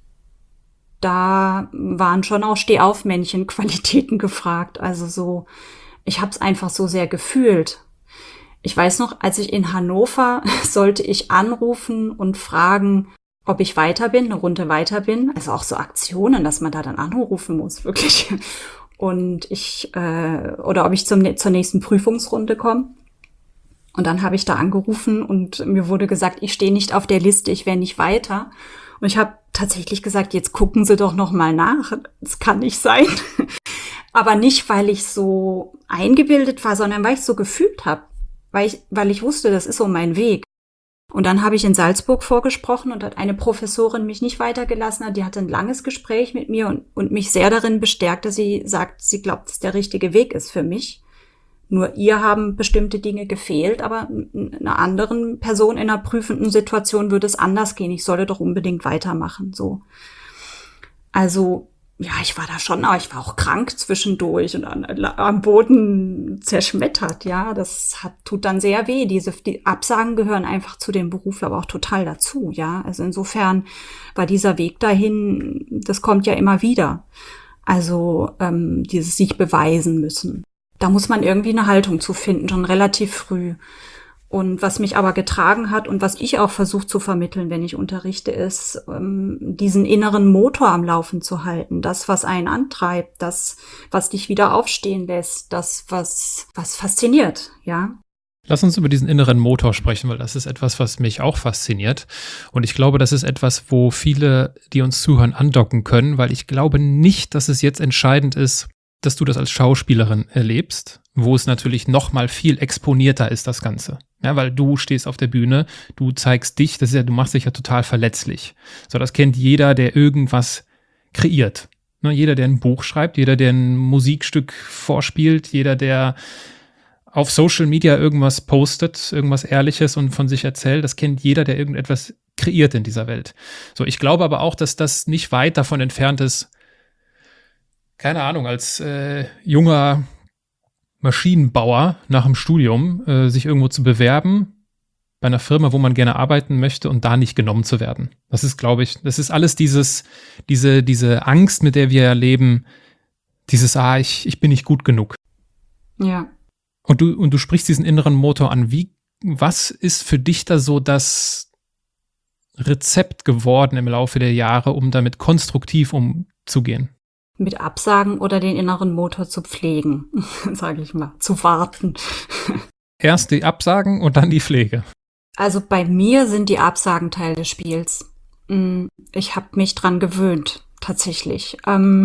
da waren schon auch Stehaufmännchen-Qualitäten gefragt. Also so, ich habe es einfach so sehr gefühlt. Ich weiß noch, als ich in Hannover sollte ich anrufen und fragen, ob ich weiter bin, eine Runde weiter bin. Also auch so Aktionen, dass man da dann anrufen muss, wirklich. Und ich, äh, oder ob ich zum, zur nächsten Prüfungsrunde komme. Und dann habe ich da angerufen und mir wurde gesagt, ich stehe nicht auf der Liste, ich wäre nicht weiter. Und ich habe tatsächlich gesagt, jetzt gucken Sie doch noch mal nach. Das kann nicht sein. Aber nicht, weil ich so eingebildet war, sondern weil ich so gefühlt habe. Weil ich, weil ich wusste, das ist so mein Weg. Und dann habe ich in Salzburg vorgesprochen und hat eine Professorin mich nicht weitergelassen hat. Die hatte ein langes Gespräch mit mir und, und mich sehr darin bestärkt, dass sie sagt, sie glaubt, dass der richtige Weg ist für mich. Nur ihr haben bestimmte Dinge gefehlt, aber einer anderen Person in einer prüfenden Situation würde es anders gehen. Ich solle doch unbedingt weitermachen, so. Also, ja, ich war da schon, aber ich war auch krank zwischendurch und an, am Boden zerschmettert, ja. Das hat, tut dann sehr weh. Diese, die Absagen gehören einfach zu dem Beruf aber auch total dazu, ja. Also insofern war dieser Weg dahin, das kommt ja immer wieder. Also, ähm, dieses sich beweisen müssen. Da muss man irgendwie eine Haltung zu finden, schon relativ früh. Und was mich aber getragen hat und was ich auch versuche zu vermitteln, wenn ich unterrichte, ist, ähm, diesen inneren Motor am Laufen zu halten. Das, was einen antreibt, das, was dich wieder aufstehen lässt, das, was, was fasziniert, ja. Lass uns über diesen inneren Motor sprechen, weil das ist etwas, was mich auch fasziniert. Und ich glaube, das ist etwas, wo viele, die uns zuhören, andocken können, weil ich glaube nicht, dass es jetzt entscheidend ist, dass du das als Schauspielerin erlebst, wo es natürlich noch mal viel exponierter ist, das Ganze. Ja, weil du stehst auf der Bühne, du zeigst dich, das ist ja, du machst dich ja total verletzlich. So, das kennt jeder, der irgendwas kreiert. Ne, jeder, der ein Buch schreibt, jeder, der ein Musikstück vorspielt, jeder, der auf Social Media irgendwas postet, irgendwas Ehrliches und von sich erzählt, das kennt jeder, der irgendetwas kreiert in dieser Welt. So, ich glaube aber auch, dass das nicht weit davon entfernt ist, keine Ahnung, als äh, junger Maschinenbauer nach dem Studium äh, sich irgendwo zu bewerben bei einer Firma, wo man gerne arbeiten möchte und da nicht genommen zu werden. Das ist, glaube ich, das ist alles dieses, diese, diese Angst, mit der wir erleben, dieses, ah, ich, ich bin nicht gut genug. Ja. Und du, und du sprichst diesen inneren Motor an. Wie, was ist für dich da so das Rezept geworden im Laufe der Jahre, um damit konstruktiv umzugehen? Mit Absagen oder den inneren Motor zu pflegen, sage ich mal, zu warten. Erst die Absagen und dann die Pflege. Also bei mir sind die Absagen Teil des Spiels. Ich habe mich dran gewöhnt, tatsächlich.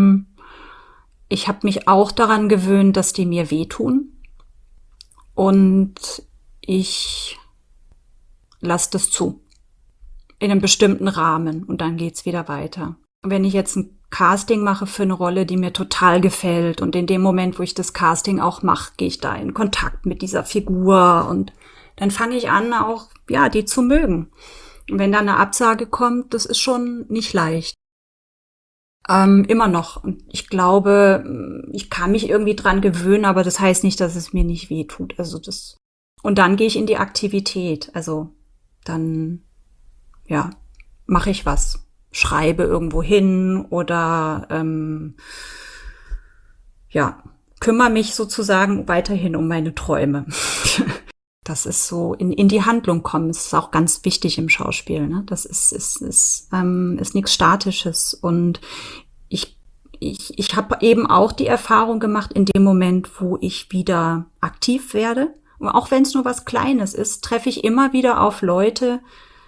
Ich habe mich auch daran gewöhnt, dass die mir wehtun. Und ich lasse das zu. In einem bestimmten Rahmen und dann geht's wieder weiter. Wenn ich jetzt ein Casting mache für eine Rolle, die mir total gefällt und in dem Moment, wo ich das Casting auch mache, gehe ich da in Kontakt mit dieser Figur und dann fange ich an, auch ja, die zu mögen. Und wenn da eine Absage kommt, das ist schon nicht leicht. Ähm, immer noch. Und ich glaube, ich kann mich irgendwie dran gewöhnen, aber das heißt nicht, dass es mir nicht weh tut. Also das. Und dann gehe ich in die Aktivität. Also dann, ja, mache ich was. Schreibe irgendwo hin oder ähm, ja, kümmere mich sozusagen weiterhin um meine Träume. Das ist so in, in die Handlung kommen. Das ist auch ganz wichtig im Schauspiel. Ne? Das ist, ist, ist, ähm, ist nichts Statisches. Und ich, ich, ich habe eben auch die Erfahrung gemacht, in dem Moment, wo ich wieder aktiv werde, und auch wenn es nur was Kleines ist, treffe ich immer wieder auf Leute,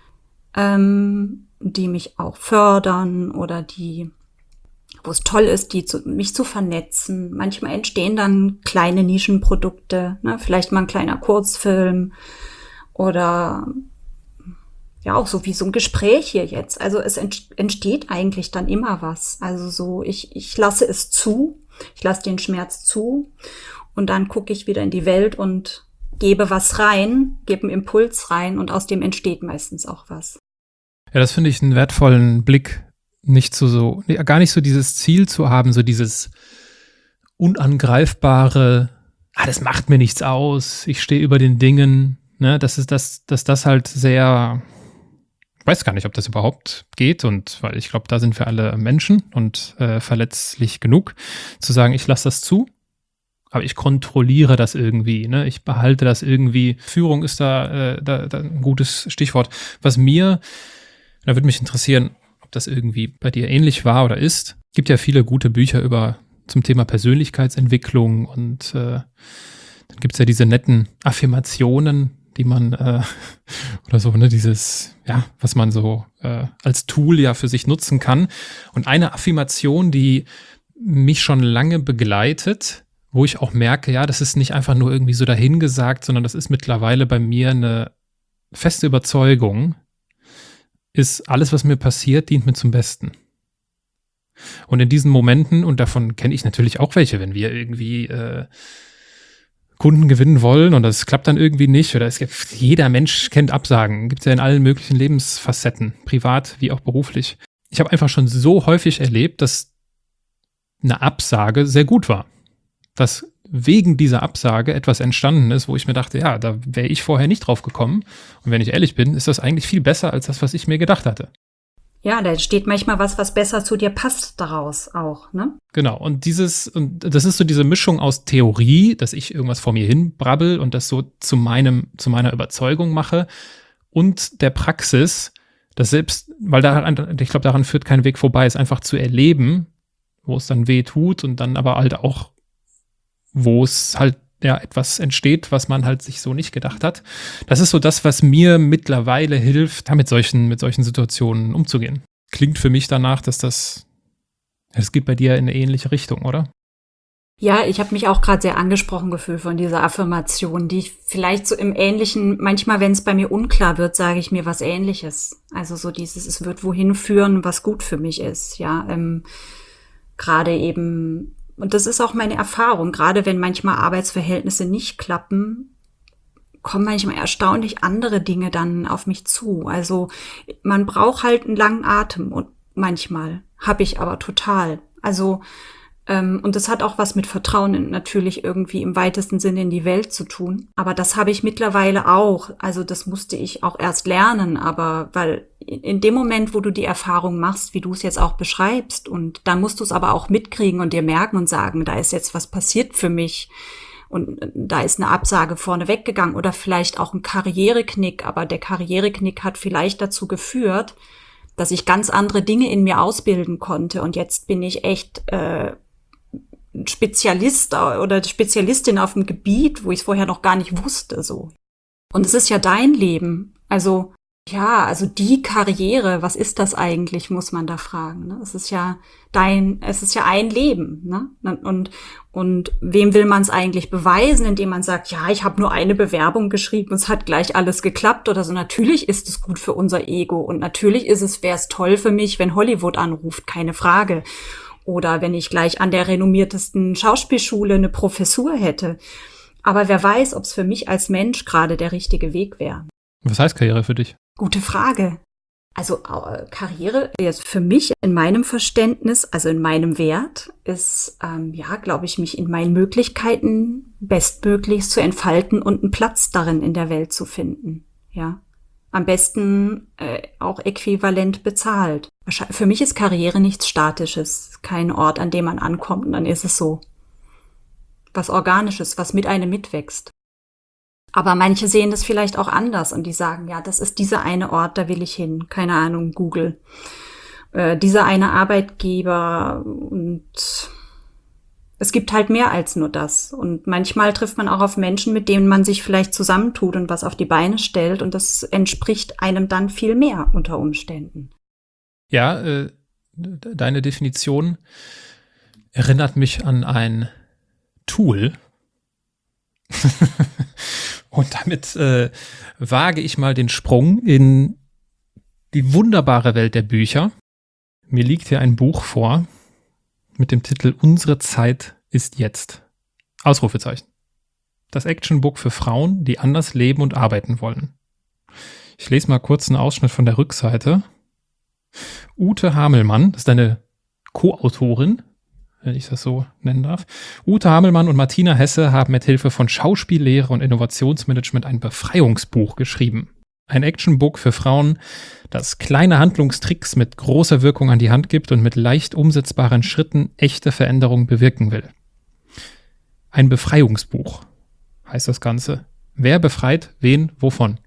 ähm, die mich auch fördern oder die, wo es toll ist, die zu, mich zu vernetzen. Manchmal entstehen dann kleine Nischenprodukte, ne? Vielleicht mal ein kleiner Kurzfilm oder ja auch so wie so ein Gespräch hier jetzt. Also es entsteht eigentlich dann immer was. Also so ich ich lasse es zu, ich lasse den Schmerz zu und dann gucke ich wieder in die Welt und gebe was rein, gebe einen Impuls rein und aus dem entsteht meistens auch was. Ja, das finde ich einen wertvollen Blick, nicht zu so, gar nicht so dieses Ziel zu haben, so dieses unangreifbare, ah, das macht mir nichts aus, ich stehe über den Dingen, ne, das ist das, dass das halt sehr, ich weiß gar nicht, ob das überhaupt geht und weil ich glaube, da sind wir alle Menschen und äh, verletzlich genug, zu sagen, ich lasse das zu, aber ich kontrolliere das irgendwie, ne, ich behalte das irgendwie, Führung ist da, äh, da, da ein gutes Stichwort, was mir Da würde mich interessieren, ob das irgendwie bei dir ähnlich war oder ist. Es gibt ja viele gute Bücher über zum Thema Persönlichkeitsentwicklung und äh, dann gibt es ja diese netten Affirmationen, die man äh, oder so, ne, dieses, ja, was man so äh, als Tool ja für sich nutzen kann. Und eine Affirmation, die mich schon lange begleitet, wo ich auch merke, ja, das ist nicht einfach nur irgendwie so dahingesagt, sondern das ist mittlerweile bei mir eine feste Überzeugung, ist, alles, was mir passiert, dient mir zum Besten. Und in diesen Momenten, und davon kenne ich natürlich auch welche, wenn wir irgendwie äh, Kunden gewinnen wollen und das klappt dann irgendwie nicht, oder es gibt, jeder Mensch kennt Absagen, gibt es ja in allen möglichen Lebensfacetten, privat wie auch beruflich. Ich habe einfach schon so häufig erlebt, dass eine Absage sehr gut war. Dass wegen dieser Absage etwas entstanden ist, wo ich mir dachte, ja, da wäre ich vorher nicht drauf gekommen. Und wenn ich ehrlich bin, ist das eigentlich viel besser als das, was ich mir gedacht hatte. Ja, da steht manchmal was, was besser zu dir passt daraus auch, ne? Genau, und dieses, und das ist so diese Mischung aus Theorie, dass ich irgendwas vor mir hin brabbel und das so zu meinem, zu meiner Überzeugung mache, und der Praxis, das selbst, weil da, ich glaube, daran führt kein Weg vorbei, es einfach zu erleben, wo es dann weh tut und dann aber halt auch wo es halt ja etwas entsteht, was man halt sich so nicht gedacht hat. Das ist so das, was mir mittlerweile hilft, mit solchen, mit solchen Situationen umzugehen. Klingt für mich danach, dass das, es geht bei dir in eine ähnliche Richtung, oder? Ja, ich habe mich auch gerade sehr angesprochen gefühlt von dieser Affirmation, die ich vielleicht so im Ähnlichen, manchmal, wenn es bei mir unklar wird, sage ich mir was Ähnliches. Also so dieses, es wird wohin führen, was gut für mich ist, ja. Ähm, gerade eben. Und das ist auch meine Erfahrung, gerade wenn manchmal Arbeitsverhältnisse nicht klappen, kommen manchmal erstaunlich andere Dinge dann auf mich zu. Also man braucht halt einen langen Atem und manchmal habe ich aber total. Also ähm, und das hat auch was mit Vertrauen in, natürlich irgendwie im weitesten Sinne in die Welt zu tun. Aber das habe ich mittlerweile auch. Also das musste ich auch erst lernen, aber weil in dem Moment, wo du die Erfahrung machst, wie du es jetzt auch beschreibst, und dann musst du es aber auch mitkriegen und dir merken und sagen, da ist jetzt was passiert für mich und da ist eine Absage vorne weggegangen oder vielleicht auch ein Karriereknick, aber der Karriereknick hat vielleicht dazu geführt, dass ich ganz andere Dinge in mir ausbilden konnte und jetzt bin ich echt äh, Spezialist oder Spezialistin auf einem Gebiet, wo ich es vorher noch gar nicht wusste, so. Und es ist ja dein Leben, also Ja, also die Karriere, was ist das eigentlich, muss man da fragen. Ne? Es ist ja dein, es ist ja ein Leben. Ne? Und, und wem will man es eigentlich beweisen, indem man sagt, ja, ich habe nur eine Bewerbung geschrieben, es hat gleich alles geklappt oder so. Natürlich ist es gut für unser Ego und natürlich ist es, wäre es toll für mich, wenn Hollywood anruft, keine Frage. Oder wenn ich gleich an der renommiertesten Schauspielschule eine Professur hätte. Aber wer weiß, ob es für mich als Mensch gerade der richtige Weg wäre. Was heißt Karriere für dich? Gute Frage. Also äh, Karriere jetzt für mich in meinem Verständnis, also in meinem Wert, ist, ähm, ja, glaube ich, mich in meinen Möglichkeiten bestmöglichst zu entfalten und einen Platz darin in der Welt zu finden. Ja, am besten äh, auch äquivalent bezahlt. Für mich ist Karriere nichts Statisches, kein Ort, an dem man ankommt und dann ist es so. Was Organisches, was mit einem mitwächst. Aber manche sehen das vielleicht auch anders und die sagen, ja, das ist dieser eine Ort, da will ich hin. Keine Ahnung, Google. Äh, dieser eine Arbeitgeber und es gibt halt mehr als nur das. Und manchmal trifft man auch auf Menschen, mit denen man sich vielleicht zusammentut und was auf die Beine stellt und das entspricht einem dann viel mehr unter Umständen. Ja, äh, deine Definition erinnert mich an ein Tool. Und damit äh, wage ich mal den Sprung in die wunderbare Welt der Bücher. Mir liegt hier ein Buch vor mit dem Titel Unsere Zeit ist jetzt. Ausrufezeichen. Das Actionbook für Frauen, die anders leben und arbeiten wollen. Ich lese mal kurz einen Ausschnitt von der Rückseite. Ute Hamelmann, das ist eine Co-Autorin, wenn ich das so nennen darf. Ute Hamelmann und Martina Hesse haben mit Hilfe von Schauspiellehre und Innovationsmanagement ein Befreiungsbuch geschrieben. Ein Actionbook für Frauen, das kleine Handlungstricks mit großer Wirkung an die Hand gibt und mit leicht umsetzbaren Schritten echte Veränderungen bewirken will. Ein Befreiungsbuch heißt das Ganze. Wer befreit wen wovon?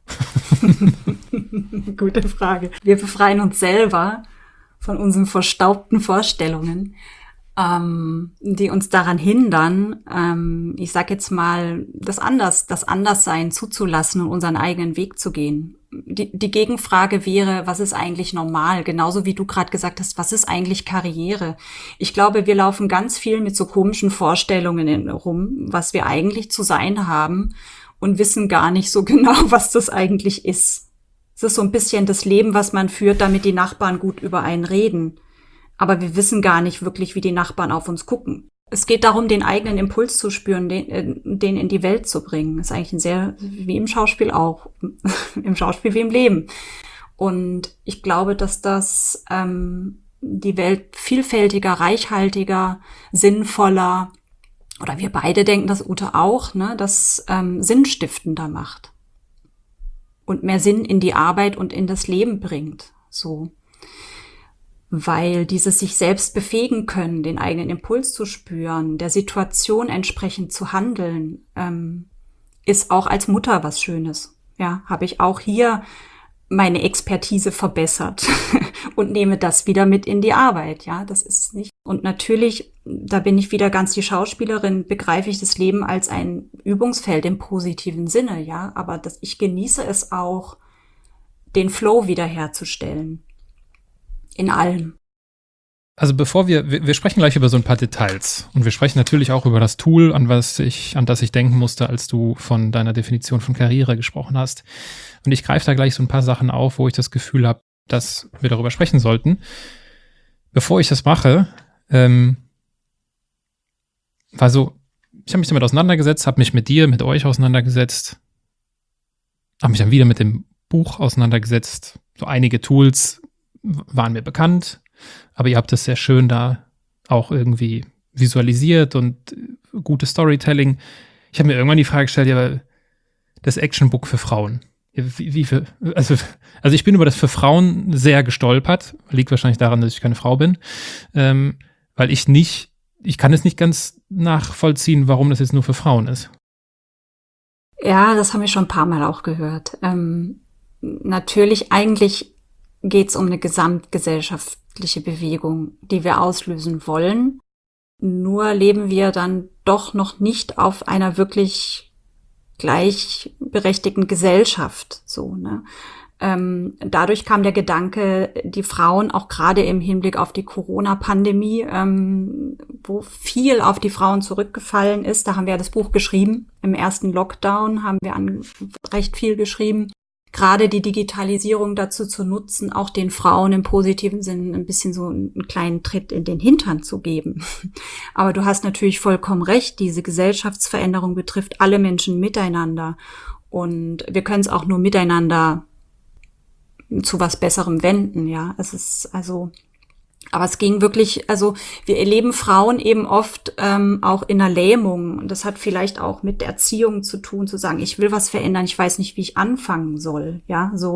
Gute Frage. Wir befreien uns selber von unseren verstaubten Vorstellungen, ähm, die uns daran hindern, ähm, ich sag jetzt mal, das Anders, das Anderssein zuzulassen und unseren eigenen Weg zu gehen. Die, die Gegenfrage wäre, was ist eigentlich normal? Genauso wie du gerade gesagt hast, was ist eigentlich Karriere? Ich glaube, wir laufen ganz viel mit so komischen Vorstellungen in, rum, was wir eigentlich zu sein haben und wissen gar nicht so genau, was das eigentlich ist. Es ist so ein bisschen das Leben, was man führt, damit die Nachbarn gut über einen reden. Aber wir wissen gar nicht wirklich, wie die Nachbarn auf uns gucken. Es geht darum, den eigenen Impuls zu spüren, den, den in die Welt zu bringen. Das ist eigentlich ein sehr, wie im Schauspiel auch, im Schauspiel wie im Leben. Und ich glaube, dass das ähm, die Welt vielfältiger, reichhaltiger, sinnvoller, oder wir beide denken das, Ute auch, ne, das ähm, sinnstiftender macht. Und mehr Sinn in die Arbeit und in das Leben bringt. So. Weil dieses sich selbst befähigen können, den eigenen Impuls zu spüren, der Situation entsprechend zu handeln, ähm, ist auch als Mutter was Schönes. Ja, habe ich auch hier meine Expertise verbessert und nehme das wieder mit in die Arbeit. Ja, das ist nicht. Und natürlich, da bin ich wieder ganz die Schauspielerin, begreife ich das Leben als ein Übungsfeld im positiven Sinne. Ja, aber das, ich genieße es auch, den Flow wiederherzustellen. In allem. Also bevor wir, wir, wir sprechen gleich über so ein paar Details und wir sprechen natürlich auch über das Tool, an was ich, an das ich denken musste, als du von deiner Definition von Karriere gesprochen hast. Und ich greife da gleich so ein paar Sachen auf, wo ich das Gefühl habe, dass wir darüber sprechen sollten. Bevor ich das mache, ähm, war so, ich habe mich damit auseinandergesetzt, habe mich mit dir, mit euch auseinandergesetzt, habe mich dann wieder mit dem Buch auseinandergesetzt. So einige Tools waren mir bekannt, aber ihr habt es sehr schön da auch irgendwie visualisiert und gutes Storytelling. Ich habe mir irgendwann die Frage gestellt, ja, das Actionbook für Frauen. Wie, wie für, also, also ich bin über das für Frauen sehr gestolpert, liegt wahrscheinlich daran, dass ich keine Frau bin, ähm, weil ich nicht, ich kann es nicht ganz nachvollziehen, warum das jetzt nur für Frauen ist. Ja, das haben wir schon ein paar Mal auch gehört. Ähm, natürlich eigentlich geht es um eine gesamtgesellschaftliche Bewegung, die wir auslösen wollen. Nur leben wir dann doch noch nicht auf einer wirklich gleichberechtigten Gesellschaft. So, ne? Ähm, dadurch kam der Gedanke, die Frauen, auch gerade im Hinblick auf die Corona-Pandemie, ähm, wo viel auf die Frauen zurückgefallen ist, da haben wir das Buch geschrieben. Im ersten Lockdown haben wir an recht viel geschrieben. Gerade die Digitalisierung dazu zu nutzen, auch den Frauen im positiven Sinn ein bisschen so einen kleinen Tritt in den Hintern zu geben. Aber du hast natürlich vollkommen recht, diese Gesellschaftsveränderung betrifft alle Menschen miteinander. Und wir können es auch nur miteinander zu was Besserem wenden, ja. Es ist also, aber es ging wirklich, also wir erleben Frauen eben oft ähm, auch in einer Lähmung. Und das hat vielleicht auch mit der Erziehung zu tun, zu sagen, ich will was verändern, ich weiß nicht, wie ich anfangen soll, ja, so.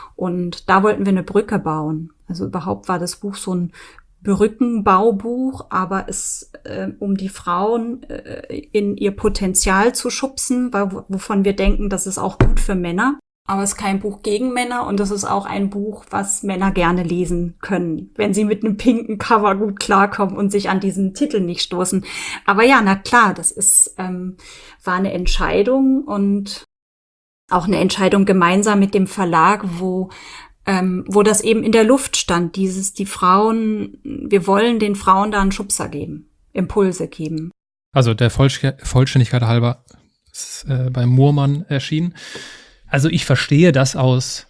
Und da wollten wir eine Brücke bauen. Also überhaupt war das Buch so ein Brückenbaubuch, aber es, äh, um die Frauen äh, in ihr Potenzial zu schubsen, wovon wir denken, das ist auch gut für Männer. Aber es ist kein Buch gegen Männer und es ist auch ein Buch, was Männer gerne lesen können, wenn sie mit einem pinken Cover gut klarkommen und sich an diesen Titel nicht stoßen. Aber ja, na klar, das ist ähm, war eine Entscheidung und auch eine Entscheidung gemeinsam mit dem Verlag, wo ähm, wo das eben in der Luft stand. Dieses, die Frauen, wir wollen den Frauen da einen Schubser geben, Impulse geben. Also der Vollsch- Vollständigkeit halber ist äh, bei Murmann erschienen. Also ich verstehe das aus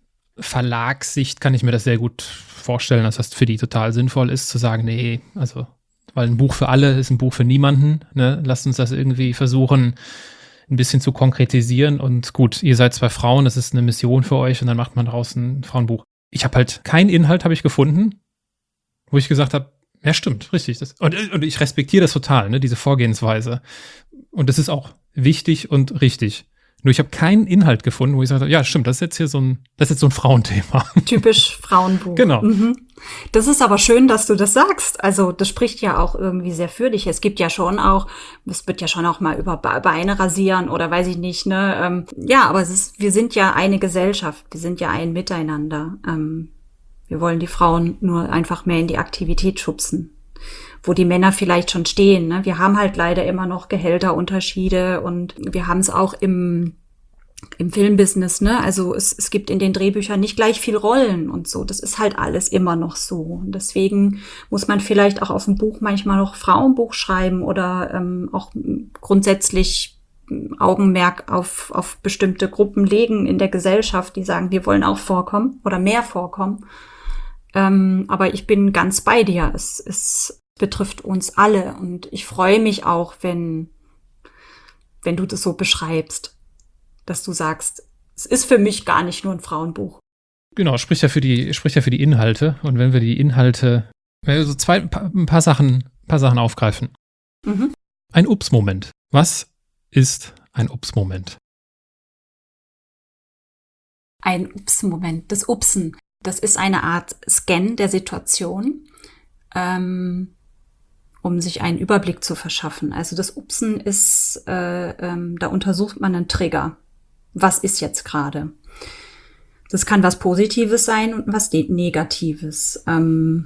Verlagssicht, kann ich mir das sehr gut vorstellen, dass das für die total sinnvoll ist, zu sagen, nee, also, weil ein Buch für alle ist ein Buch für niemanden, ne? Lasst uns das irgendwie versuchen, ein bisschen zu konkretisieren und gut, ihr seid zwei Frauen, das ist eine Mission für euch und dann macht man daraus ein Frauenbuch. Ich habe halt, keinen Inhalt habe ich gefunden, wo ich gesagt habe, ja stimmt, richtig. Das, und, und ich respektiere das total, ne, diese Vorgehensweise. Und das ist auch wichtig und richtig. Nur ich habe keinen Inhalt gefunden, wo ich sage, ja, stimmt, das ist jetzt hier so ein, das ist jetzt so ein Frauenthema. Typisch Frauenbuch. Genau. Mhm. Das ist aber schön, dass du das sagst. Also das spricht ja auch irgendwie sehr für dich. Es gibt ja schon auch, es wird ja schon auch mal über Beine rasieren oder weiß ich nicht, ne? Ähm, ja, aber es ist, wir sind ja eine Gesellschaft, wir sind ja ein Miteinander. Ähm, wir wollen die Frauen nur einfach mehr in die Aktivität schubsen, wo die Männer vielleicht schon stehen. Ne? Wir haben halt leider immer noch Gehälterunterschiede und wir haben es auch im im Filmbusiness, ne? Also es, es gibt in den Drehbüchern nicht gleich viel Rollen und so. Das ist halt alles immer noch so. Und deswegen muss man vielleicht auch auf dem Buch manchmal noch Frauenbuch schreiben oder ähm, auch grundsätzlich Augenmerk auf auf bestimmte Gruppen legen in der Gesellschaft, die sagen, wir wollen auch vorkommen oder mehr vorkommen. Ähm, aber ich bin ganz bei dir. Es es betrifft uns alle und ich freue mich auch, wenn wenn du das so beschreibst, dass du sagst, es ist für mich gar nicht nur ein Frauenbuch. Genau, spricht ja für die, spricht ja für die Inhalte. Und wenn wir die Inhalte, wenn wir so zwei, ein paar, ein paar Sachen, ein paar Sachen aufgreifen. Mhm. Ein Ups-Moment. Was ist ein Ups-Moment? Ein Ups-Moment. Das Upsen, das ist eine Art Scan der Situation, ähm, um sich einen Überblick zu verschaffen. Also das Upsen ist, äh, ähm, da untersucht man einen Trigger. Was ist jetzt gerade? Das kann was Positives sein und was Negatives. Ähm,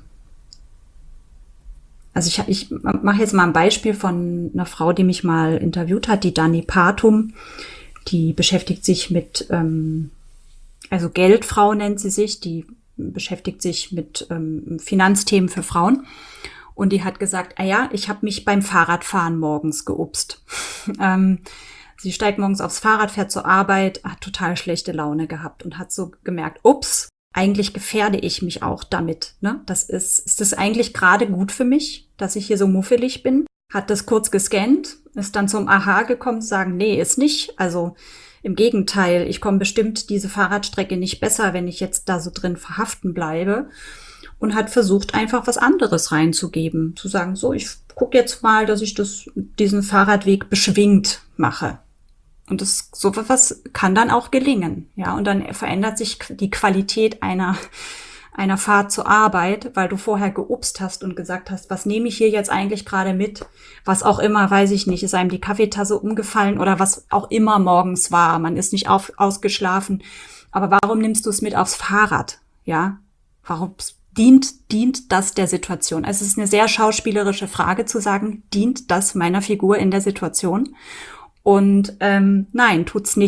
also ich, ich mache jetzt mal ein Beispiel von einer Frau, die mich mal interviewt hat, die Dani Patum. Die beschäftigt sich mit, ähm, also Geldfrau nennt sie sich, die beschäftigt sich mit ähm, Finanzthemen für Frauen. Und die hat gesagt, ah ja, ich habe mich beim Fahrradfahren morgens geupst. ähm, Sie steigt morgens aufs Fahrrad, fährt zur Arbeit, hat total schlechte Laune gehabt und hat so gemerkt, ups, eigentlich gefährde ich mich auch damit. Ne? Das ist, ist das eigentlich gerade gut für mich, dass ich hier so muffelig bin? Hat das kurz gescannt, ist dann zum Aha gekommen, zu sagen, nee, ist nicht. Also im Gegenteil, ich komme bestimmt diese Fahrradstrecke nicht besser, wenn ich jetzt da so drin verhaften bleibe. Und hat versucht, einfach was anderes reinzugeben. Zu sagen, so, ich gucke jetzt mal, dass ich das, diesen Fahrradweg beschwingt mache. Und das, so was kann dann auch gelingen. Ja, und dann verändert sich die Qualität einer, einer Fahrt zur Arbeit, weil du vorher geupst hast und gesagt hast, was nehme ich hier jetzt eigentlich gerade mit? Was auch immer, weiß ich nicht, ist einem die Kaffeetasse umgefallen oder was auch immer morgens war. Man ist nicht auf, ausgeschlafen. Aber warum nimmst du es mit aufs Fahrrad? Ja, warum dient, dient das der Situation? Also es ist eine sehr schauspielerische Frage zu sagen, dient das meiner Figur in der Situation? Und ähm, nein, tut's nicht.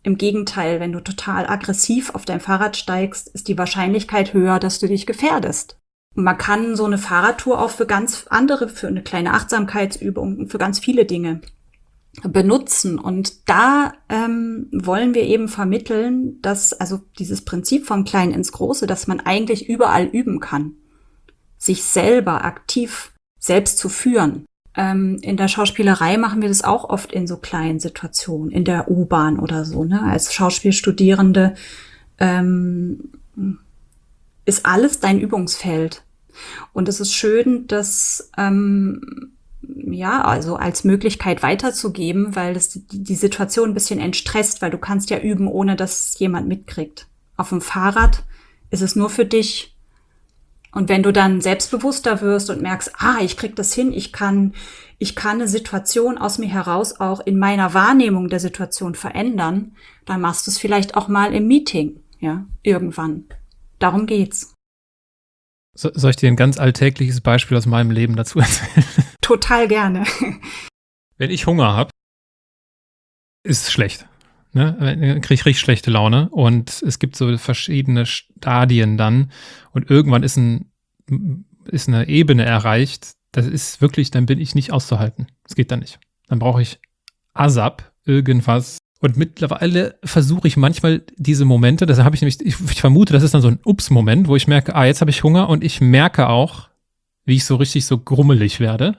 Im Gegenteil, wenn du total aggressiv auf dein Fahrrad steigst, ist die Wahrscheinlichkeit höher, dass du dich gefährdest. Und man kann so eine Fahrradtour auch für ganz andere, für eine kleine Achtsamkeitsübung, für ganz viele Dinge benutzen. Und da ähm, wollen wir eben vermitteln, dass also dieses Prinzip vom Kleinen ins Große, dass man eigentlich überall üben kann, sich selber aktiv selbst zu führen. Ähm, in der Schauspielerei machen wir das auch oft in so kleinen Situationen, in der U-Bahn oder so. Ne? Als Schauspielstudierende ähm, ist alles dein Übungsfeld. Und es ist schön, das ähm, ja, also als Möglichkeit weiterzugeben, weil das die, die Situation ein bisschen entstresst, weil du kannst ja üben, ohne dass jemand mitkriegt. Auf dem Fahrrad ist es nur für dich. Und wenn du dann selbstbewusster wirst und merkst, ah, ich krieg das hin, ich kann, ich kann eine Situation aus mir heraus auch in meiner Wahrnehmung der Situation verändern, dann machst du es vielleicht auch mal im Meeting, ja, irgendwann. Darum geht's. So, soll ich dir ein ganz alltägliches Beispiel aus meinem Leben dazu erzählen? Total gerne. Wenn ich Hunger habe, ist es schlecht. Ne? Kriege ich richtig schlechte Laune. Und es gibt so verschiedene Stadien dann. Und irgendwann ist, ein, ist eine Ebene erreicht. Das ist wirklich, dann bin ich nicht auszuhalten. Das geht dann nicht. Dann brauche ich ASAP, irgendwas. Und mittlerweile versuche ich manchmal diese Momente, das habe ich nämlich, ich, ich vermute, das ist dann so ein Ups-Moment, wo ich merke, ah, jetzt habe ich Hunger und ich merke auch, wie ich so richtig so grummelig werde.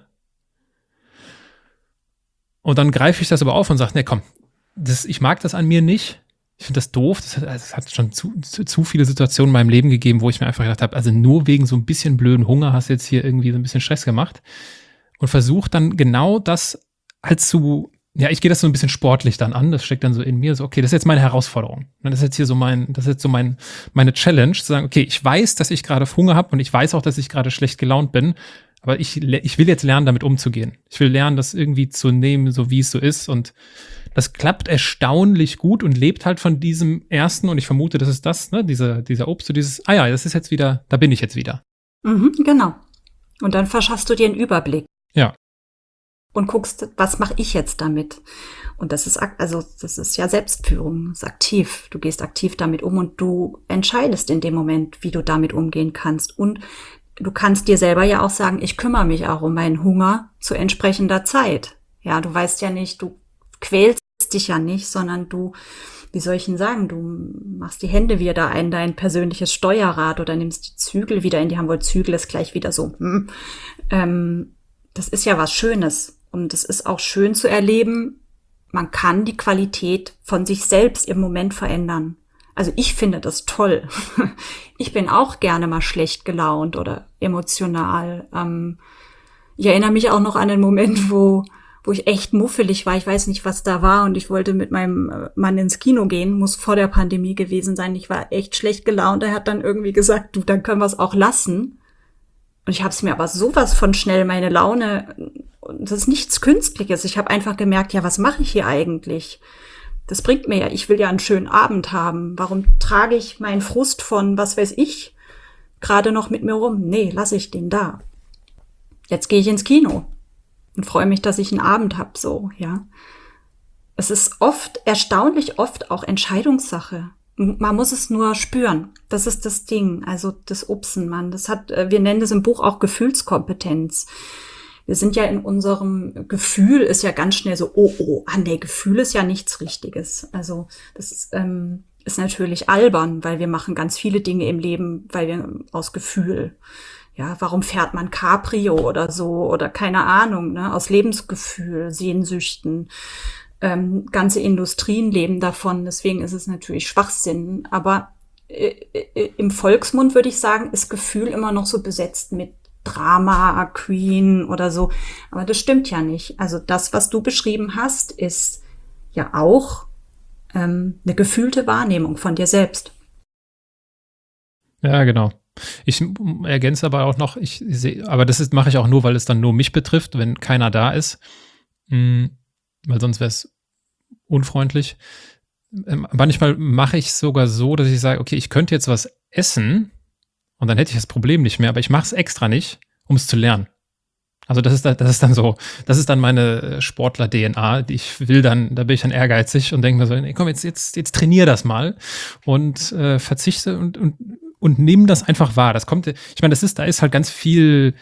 Und dann greife ich das aber auf und sage, nee, komm, das, ich mag das an mir nicht. Ich finde das doof. Das hat, das hat schon zu, zu, zu viele Situationen in meinem Leben gegeben, wo ich mir einfach gedacht habe, also nur wegen so ein bisschen blöden Hunger hast du jetzt hier irgendwie so ein bisschen Stress gemacht. Und versuche dann genau das halt zu, ja, ich gehe das so ein bisschen sportlich dann an. Das steckt dann so in mir, so, okay, das ist jetzt meine Herausforderung. Das ist jetzt hier so mein, das ist jetzt so mein, meine Challenge, zu sagen, okay, ich weiß, dass ich gerade Hunger habe und ich weiß auch, dass ich gerade schlecht gelaunt bin. Aber ich, ich will jetzt lernen, damit umzugehen. Ich will lernen, das irgendwie zu nehmen, so wie es so ist. Und das klappt erstaunlich gut und lebt halt von diesem ersten. Und ich vermute, das ist das, ne, dieser, dieser Obst, so dieses, ah ja, das ist jetzt wieder, da bin ich jetzt wieder. Mhm, genau. Und dann verschaffst du dir einen Überblick. Ja. Und guckst, was mache ich jetzt damit? Und das ist, also, das ist ja Selbstführung, das ist aktiv. Du gehst aktiv damit um und du entscheidest in dem Moment, wie du damit umgehen kannst. Und du kannst dir selber ja auch sagen, ich kümmere mich auch um meinen Hunger zu entsprechender Zeit. Ja, du weißt ja nicht, du quälst dich ja nicht, sondern du, wie soll ich denn sagen, du machst die Hände wieder in dein persönliches Steuerrad oder nimmst die Zügel wieder in die Hand, weil Zügel ist gleich wieder so. Hm. Ähm, das ist ja was Schönes und es ist auch schön zu erleben, man kann die Qualität von sich selbst im Moment verändern. Also ich finde das toll. Ich bin auch gerne mal schlecht gelaunt oder emotional. Ähm, ich erinnere mich auch noch an einen Moment, wo wo ich echt muffelig war. Ich weiß nicht, was da war und ich wollte mit meinem Mann ins Kino gehen. Muss vor der Pandemie gewesen sein. Ich war echt schlecht gelaunt. Er hat dann irgendwie gesagt, du, dann können wir es auch lassen. Und ich habe es mir aber sowas von schnell, meine Laune, das ist nichts Künstliches. Ich habe einfach gemerkt, ja, was mache ich hier eigentlich? Das bringt mir ja, ich will ja einen schönen Abend haben. Warum trage ich meinen Frust von, was weiß ich, gerade noch mit mir rum? Nee, lasse ich den da. Jetzt gehe ich ins Kino und freue mich, dass ich einen Abend habe, so, ja. Es ist oft, erstaunlich oft auch Entscheidungssache. Man muss es nur spüren. Das ist das Ding, also das Upsen, Mann. Das hat, wir nennen das im Buch auch Gefühlskompetenz. Wir sind ja in unserem Gefühl, ist ja ganz schnell so, oh, oh, ah, nee, Gefühl ist ja nichts Richtiges. Also das ist, ähm, ist natürlich albern, weil wir machen ganz viele Dinge im Leben, weil wir aus Gefühl, ja, warum fährt man Cabrio oder so oder keine Ahnung, ne, aus Lebensgefühl, Sehnsüchten. Ähm, ganze Industrien leben davon, deswegen ist es natürlich Schwachsinn. Aber äh, äh, im Volksmund würde ich sagen, ist Gefühl immer noch so besetzt mit Drama, Queen oder so. Aber das stimmt ja nicht. Also das, was du beschrieben hast, ist ja auch ähm, eine gefühlte Wahrnehmung von dir selbst. Ja, genau. Ich ergänze aber auch noch, ich sehe, aber das ist, mache ich auch nur, weil es dann nur mich betrifft, wenn keiner da ist, mh, weil sonst wäre es unfreundlich. Ähm, manchmal mache ich sogar so, dass ich sage, okay, ich könnte jetzt was essen und dann hätte ich das Problem nicht mehr, aber ich mache es extra nicht, um es zu lernen. Also das ist, da- das ist dann so, das ist dann meine Sportler-D N A. Die Ich will dann, da bin ich dann ehrgeizig und denke mir so, nee, komm, jetzt, jetzt, jetzt trainier das mal und äh, verzichte und, und, und nimm das einfach wahr. Das kommt, ich meine, das ist, da ist halt ganz viel,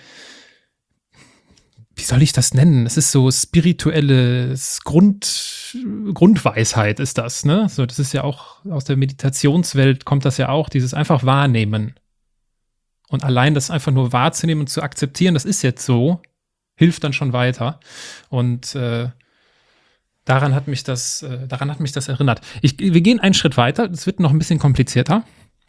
wie soll ich das nennen? Das ist so spirituelles Grund, Grundweisheit ist das, ne? So, das ist ja auch aus der Meditationswelt kommt das ja auch, dieses einfach wahrnehmen. Und allein das einfach nur wahrzunehmen und zu akzeptieren, das ist jetzt so, hilft dann schon weiter. Und äh, daran hat mich das, äh, daran hat mich das erinnert. Ich, wir gehen einen Schritt weiter. Es wird noch ein bisschen komplizierter.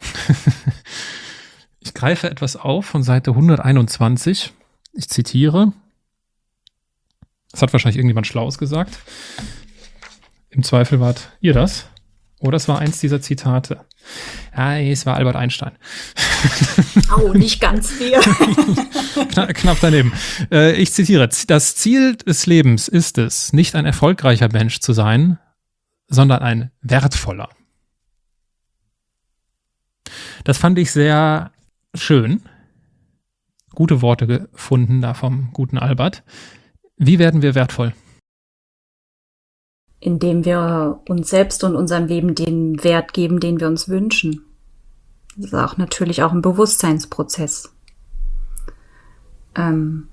Ich greife etwas auf von Seite hunderteinundzwanzig. Ich zitiere. Das hat wahrscheinlich irgendjemand Schlaues gesagt. Im Zweifel wart ihr das. Oder es war eins dieser Zitate. Ja, nee, es war Albert Einstein. Oh, nicht ganz wir. Kna knapp daneben. Äh, ich zitiere. Das Ziel des Lebens ist es, nicht ein erfolgreicher Mensch zu sein, sondern ein wertvoller. Das fand ich sehr schön. Gute Worte gefunden da vom guten Albert. Wie werden wir wertvoll? Indem wir uns selbst und unserem Leben den Wert geben, den wir uns wünschen. Das ist auch natürlich auch ein Bewusstseinsprozess. Ähm,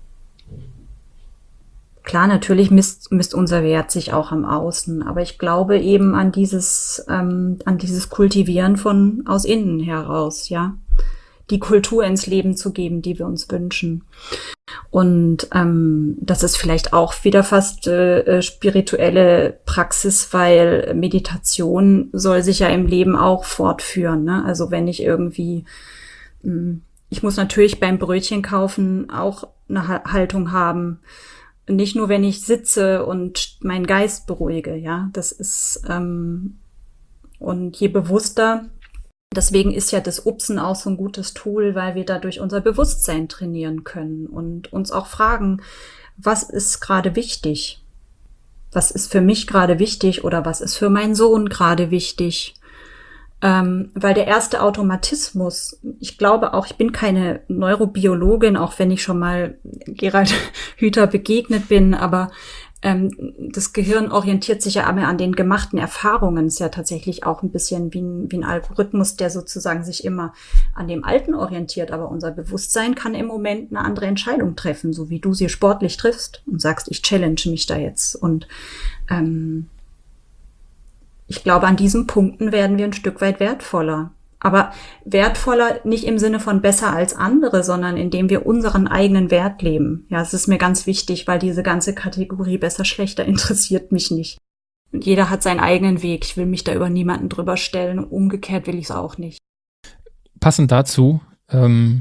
klar, natürlich misst, misst unser Wert sich auch am Außen, aber ich glaube eben an dieses, ähm, an dieses Kultivieren von aus innen heraus, ja. Die Kultur ins Leben zu geben, die wir uns wünschen. Und ähm, das ist vielleicht auch wieder fast äh, spirituelle Praxis, weil Meditation soll sich ja im Leben auch fortführen. Ne? Also wenn ich irgendwie, mh, ich muss natürlich beim Brötchen kaufen auch eine Haltung haben. Nicht nur, wenn ich sitze und meinen Geist beruhige. Ja, das ist ähm, und je bewusster. Deswegen ist ja das Upsen auch so ein gutes Tool, weil wir dadurch unser Bewusstsein trainieren können und uns auch fragen, was ist gerade wichtig? Was ist für mich gerade wichtig oder was ist für meinen Sohn gerade wichtig? Ähm, weil der erste Automatismus, ich glaube auch, ich bin keine Neurobiologin, auch wenn ich schon mal Gerald Hüther begegnet bin, aber ähm, das Gehirn orientiert sich ja immer an den gemachten Erfahrungen. Ist ja tatsächlich auch ein bisschen wie ein, wie ein Algorithmus, der sozusagen sich immer an dem Alten orientiert. Aber unser Bewusstsein kann im Moment eine andere Entscheidung treffen, so wie du sie sportlich triffst und sagst, ich challenge mich da jetzt. Und ähm, ich glaube, an diesen Punkten werden wir ein Stück weit wertvoller. Aber wertvoller nicht im Sinne von besser als andere, sondern indem wir unseren eigenen Wert leben. Ja, es ist mir ganz wichtig, weil diese ganze Kategorie besser, schlechter interessiert mich nicht. Und jeder hat seinen eigenen Weg. Ich will mich da über niemanden drüber stellen. Umgekehrt will ich es auch nicht. Passend dazu ähm,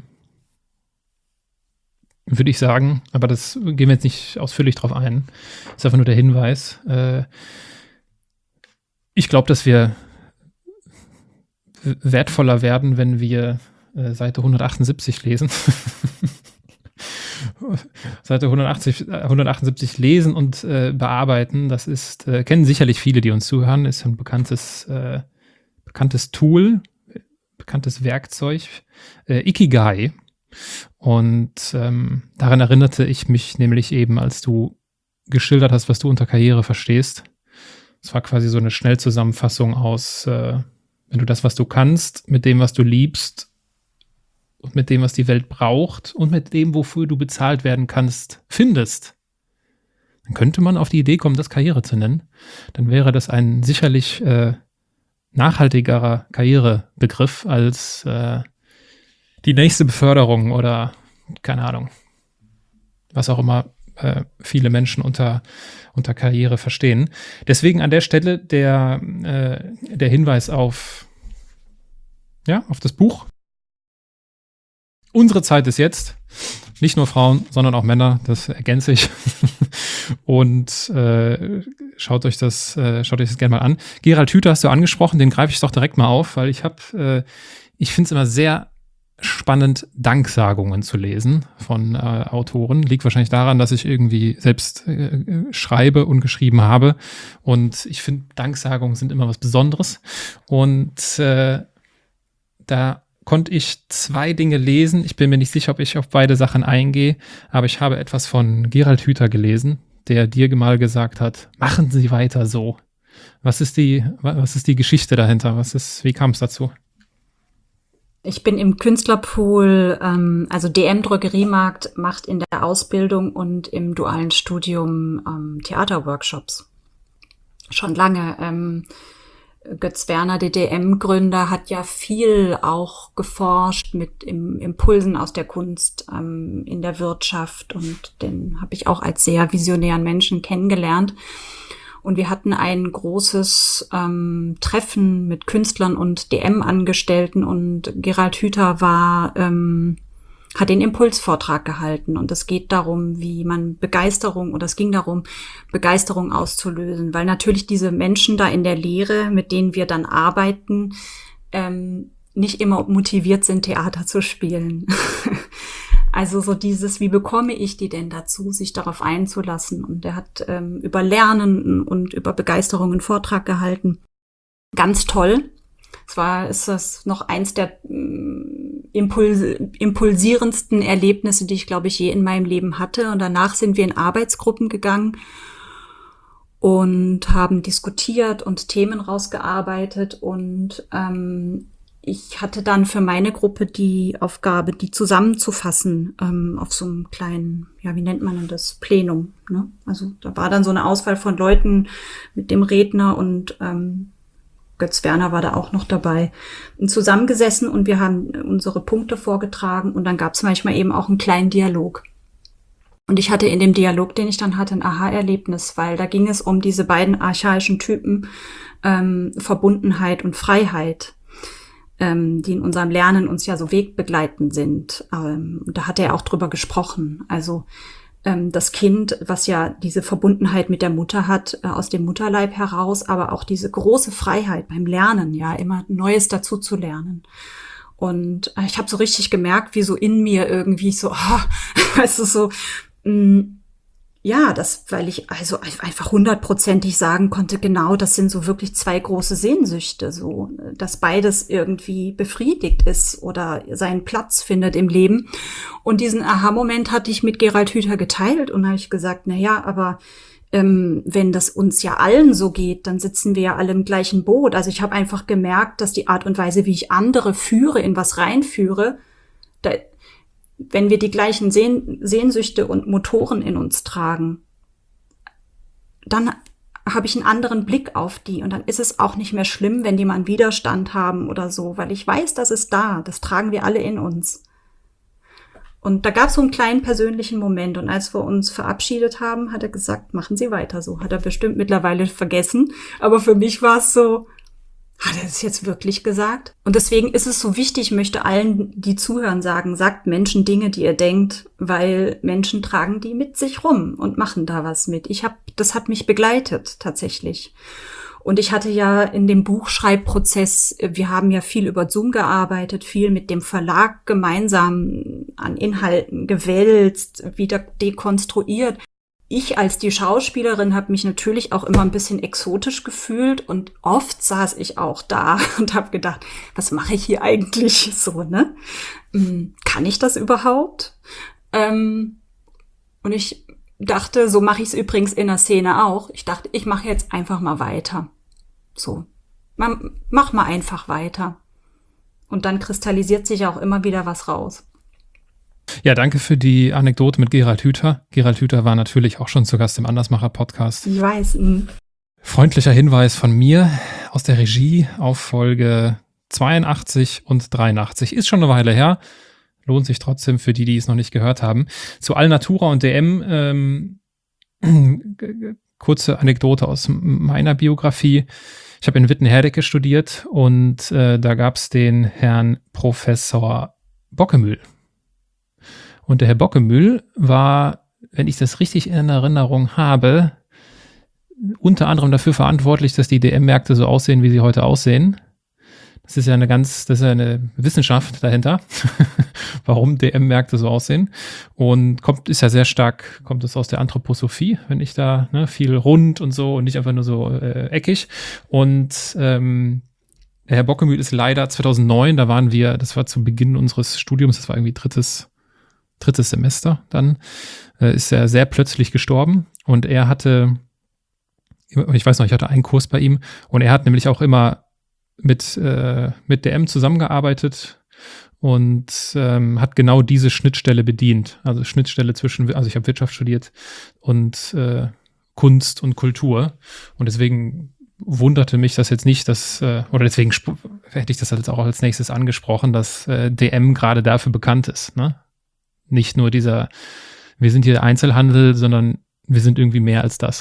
würde ich sagen, aber das gehen wir jetzt nicht ausführlich drauf ein. Das ist einfach nur der Hinweis. Äh, ich glaube, dass wir wertvoller werden, wenn wir äh, Seite hundertachtundsiebzig lesen. Seite hundertachtzig, hundertachtundsiebzig lesen und äh, bearbeiten. Das ist, äh, kennen sicherlich viele, die uns zuhören, ist ein bekanntes, äh, bekanntes Tool, bekanntes Werkzeug, äh, Ikigai. Und ähm, daran erinnerte ich mich nämlich eben, als du geschildert hast, was du unter Karriere verstehst. Es war quasi so eine Schnellzusammenfassung aus äh, wenn du das, was du kannst, mit dem, was du liebst und mit dem, was die Welt braucht und mit dem, wofür du bezahlt werden kannst, findest, dann könnte man auf die Idee kommen, das Karriere zu nennen. Dann wäre das ein sicherlich äh, nachhaltigerer Karrierebegriff als äh, die nächste Beförderung oder keine Ahnung, was auch immer äh, viele Menschen unter, unter Karriere verstehen. Deswegen an der Stelle der, äh, der Hinweis auf, ja, auf das Buch. Unsere Zeit ist jetzt. Nicht nur Frauen, sondern auch Männer. Das ergänze ich. Und äh, schaut euch das, äh, schaut euch das gerne mal an. Gerald Hüther hast du angesprochen, den greife ich doch direkt mal auf, weil ich habe, äh, ich finde es immer sehr spannend, Danksagungen zu lesen von äh, Autoren. Liegt wahrscheinlich daran, dass ich irgendwie selbst äh, schreibe und geschrieben habe. Und ich finde, Danksagungen sind immer was Besonderes. Und äh, da konnte ich zwei Dinge lesen. Ich bin mir nicht sicher, ob ich auf beide Sachen eingehe, aber ich habe etwas von Gerald Hüther gelesen, der dir mal gesagt hat, machen Sie weiter so. Was ist die, was ist die Geschichte dahinter? Was ist, wie kam es dazu? Ich bin im Künstlerpool, ähm, also D M Drogeriemarkt macht in der Ausbildung und im dualen Studium ähm, Theaterworkshops. Schon lange. Ähm, Götz Werner, der D M-Gründer, hat ja viel auch geforscht mit im, Impulsen aus der Kunst ähm, in der Wirtschaft und den habe ich auch als sehr visionären Menschen kennengelernt. Und wir hatten ein großes ähm, Treffen mit Künstlern und D M-Angestellten und Gerald Hüther war, ähm, hat den Impulsvortrag gehalten. Und es geht darum, wie man Begeisterung, oder es ging darum, Begeisterung auszulösen. Weil natürlich diese Menschen da in der Lehre, mit denen wir dann arbeiten, ähm, nicht immer motiviert sind, Theater zu spielen. Also so dieses, wie bekomme ich die denn dazu, sich darauf einzulassen? Und er hat ähm, über Lernen und über Begeisterung einen Vortrag gehalten. Ganz toll. Zwar ist das noch eins der ähm, Impuls, impulsierendsten Erlebnisse, die ich, glaube ich, je in meinem Leben hatte. Und danach sind wir in Arbeitsgruppen gegangen und haben diskutiert und Themen rausgearbeitet. Und ähm, ich hatte dann für meine Gruppe die Aufgabe, die zusammenzufassen ähm, auf so einem kleinen, ja, wie nennt man denn das, Plenum. Ne? Also da war dann so eine Auswahl von Leuten mit dem Redner und ähm, Götz Werner war da auch noch dabei. Und zusammengesessen und wir haben unsere Punkte vorgetragen und dann gab es manchmal eben auch einen kleinen Dialog. Und ich hatte in dem Dialog, den ich dann hatte, ein Aha-Erlebnis, weil da ging es um diese beiden archaischen Typen ähm, Verbundenheit und Freiheit, ähm, die in unserem Lernen uns ja so wegbegleitend sind. Ähm, da hat er auch drüber gesprochen. Also ähm, das Kind, was ja diese Verbundenheit mit der Mutter hat, äh, aus dem Mutterleib heraus, aber auch diese große Freiheit beim Lernen, ja, immer Neues dazu zu lernen. Und äh, ich habe so richtig gemerkt, wie so in mir irgendwie so, oh, weißt du, so, mh, ja, das, weil ich also einfach hundertprozentig sagen konnte, genau, das sind so wirklich zwei große Sehnsüchte, so, dass beides irgendwie befriedigt ist oder seinen Platz findet im Leben. Und diesen Aha-Moment hatte ich mit Gerald Hüther geteilt und habe ich gesagt, na ja, aber ähm, wenn das uns ja allen so geht, dann sitzen wir ja alle im gleichen Boot. Also ich habe einfach gemerkt, dass die Art und Weise, wie ich andere führe, in was reinführe, da wenn wir die gleichen Sehn- Sehnsüchte und Motoren in uns tragen, dann habe ich einen anderen Blick auf die. Und dann ist es auch nicht mehr schlimm, wenn die mal einen Widerstand haben oder so, weil ich weiß, das ist da. Das tragen wir alle in uns. Und da gab es so einen kleinen persönlichen Moment. Und als wir uns verabschiedet haben, hat er gesagt, machen Sie weiter so. Hat er bestimmt mittlerweile vergessen. Aber für mich war es so, hat er das jetzt wirklich gesagt? Und deswegen ist es so wichtig, ich möchte allen, die zuhören, sagen, sagt Menschen Dinge, die ihr denkt, weil Menschen tragen die mit sich rum und machen da was mit. Ich habe, das hat mich begleitet tatsächlich. Und ich hatte ja in dem Buchschreibprozess, wir haben ja viel über Zoom gearbeitet, viel mit dem Verlag gemeinsam an Inhalten gewälzt, wieder dekonstruiert. Ich als die Schauspielerin habe mich natürlich auch immer ein bisschen exotisch gefühlt und oft saß ich auch da und habe gedacht, was mache ich hier eigentlich so, ne? Kann ich das überhaupt? Ähm, und ich dachte, so mache ich es übrigens in der Szene auch. Ich dachte, ich mache jetzt einfach mal weiter. So, mach mal einfach weiter. Und dann kristallisiert sich auch immer wieder was raus. Ja, danke für die Anekdote mit Gerald Hüther. Gerald Hüther war natürlich auch schon zu Gast im Andersmacher-Podcast. Ich weiß. Mh. Freundlicher Hinweis von mir aus der Regie auf Folge zweiundachtzig und dreiundachtzig. Ist schon eine Weile her. Lohnt sich trotzdem für die, die es noch nicht gehört haben. Zu Alnatura und D M, ähm, kurze Anekdote aus meiner Biografie. Ich habe in Witten-Herdecke studiert und äh, da gab es den Herrn Professor Bockemühl. Und der Herr Bockemühl war, wenn ich das richtig in Erinnerung habe, unter anderem dafür verantwortlich, dass die D M-Märkte so aussehen, wie sie heute aussehen. Das ist ja eine ganz, das ist ja eine Wissenschaft dahinter, warum D M-Märkte so aussehen. Und kommt, ist ja sehr stark, kommt es aus der Anthroposophie, wenn ich da, ne, viel rund und so und nicht einfach nur so äh, eckig. Und ähm, Herr Bockemühl ist leider zweitausendneun, da waren wir, das war zu Beginn unseres Studiums, das war irgendwie drittes, drittes Semester, dann äh, ist er sehr plötzlich gestorben und er hatte, ich weiß noch, ich hatte einen Kurs bei ihm und er hat nämlich auch immer mit, äh, mit D M zusammengearbeitet und ähm, hat genau diese Schnittstelle bedient, also Schnittstelle zwischen, also ich habe Wirtschaft studiert und äh, Kunst und Kultur und deswegen wunderte mich das jetzt nicht, dass, äh, oder deswegen sp- hätte ich das jetzt auch als nächstes angesprochen, dass äh, D M gerade dafür bekannt ist, ne? Nicht nur dieser, wir sind hier Einzelhandel, sondern wir sind irgendwie mehr als das.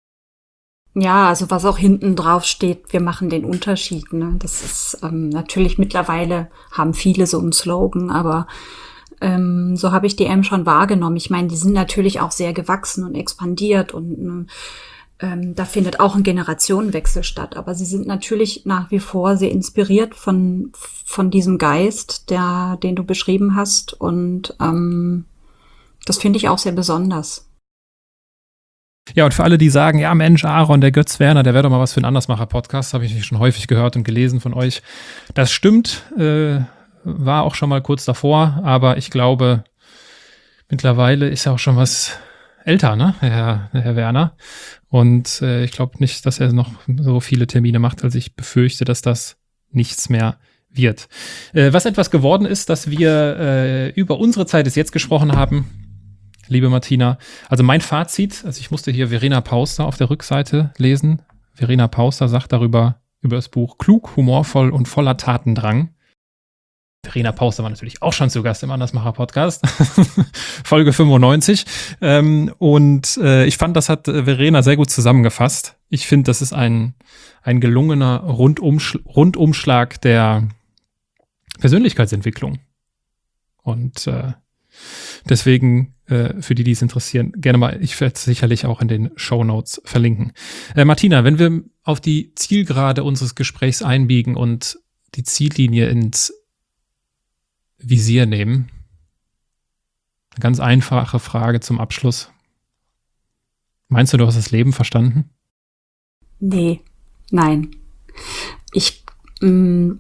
Ja, also was auch hinten drauf steht, wir machen den Unterschied, ne? Das ist ähm, natürlich mittlerweile haben viele so einen Slogan, aber ähm, so habe ich D M schon wahrgenommen. Ich meine, die sind natürlich auch sehr gewachsen und expandiert und ähm, da findet auch ein Generationenwechsel statt. Aber sie sind natürlich nach wie vor sehr inspiriert von von diesem Geist, der den du beschrieben hast. Und ähm, das finde ich auch sehr besonders. Ja, und für alle, die sagen, ja Mensch, Aaron, der Götz Werner, der wäre doch mal was für einen Andersmacher-Podcast, habe ich schon häufig gehört und gelesen von euch. Das stimmt, äh, war auch schon mal kurz davor, aber ich glaube, mittlerweile ist er auch schon was älter, ne, Herr, Herr Werner. Und äh, ich glaube nicht, dass er noch so viele Termine macht, als ich befürchte, dass das nichts mehr wird. Äh, was etwas geworden ist, dass wir äh, über unsere Zeit ist jetzt gesprochen haben, liebe Martina. Also mein Fazit, also ich musste hier Verena Pauster auf der Rückseite lesen. Verena Pauster sagt darüber, über das Buch Klug, humorvoll und voller Tatendrang. Verena Pauster war natürlich auch schon zu Gast im Andersmacher-Podcast, Folge fünfundneunzig. Ähm, und äh, ich fand, das hat Verena sehr gut zusammengefasst. Ich finde, das ist ein, ein gelungener Rundumschl- Rundumschlag der Persönlichkeitsentwicklung. Und äh, deswegen, äh, für die, die es interessieren, gerne mal, ich werde es sicherlich auch in den Shownotes verlinken. Äh, Martina, wenn wir auf die Zielgerade unseres Gesprächs einbiegen und die Ziellinie ins Visier nehmen. Eine ganz einfache Frage zum Abschluss. Meinst du, du hast das Leben verstanden? Nee, nein. Ich, mh,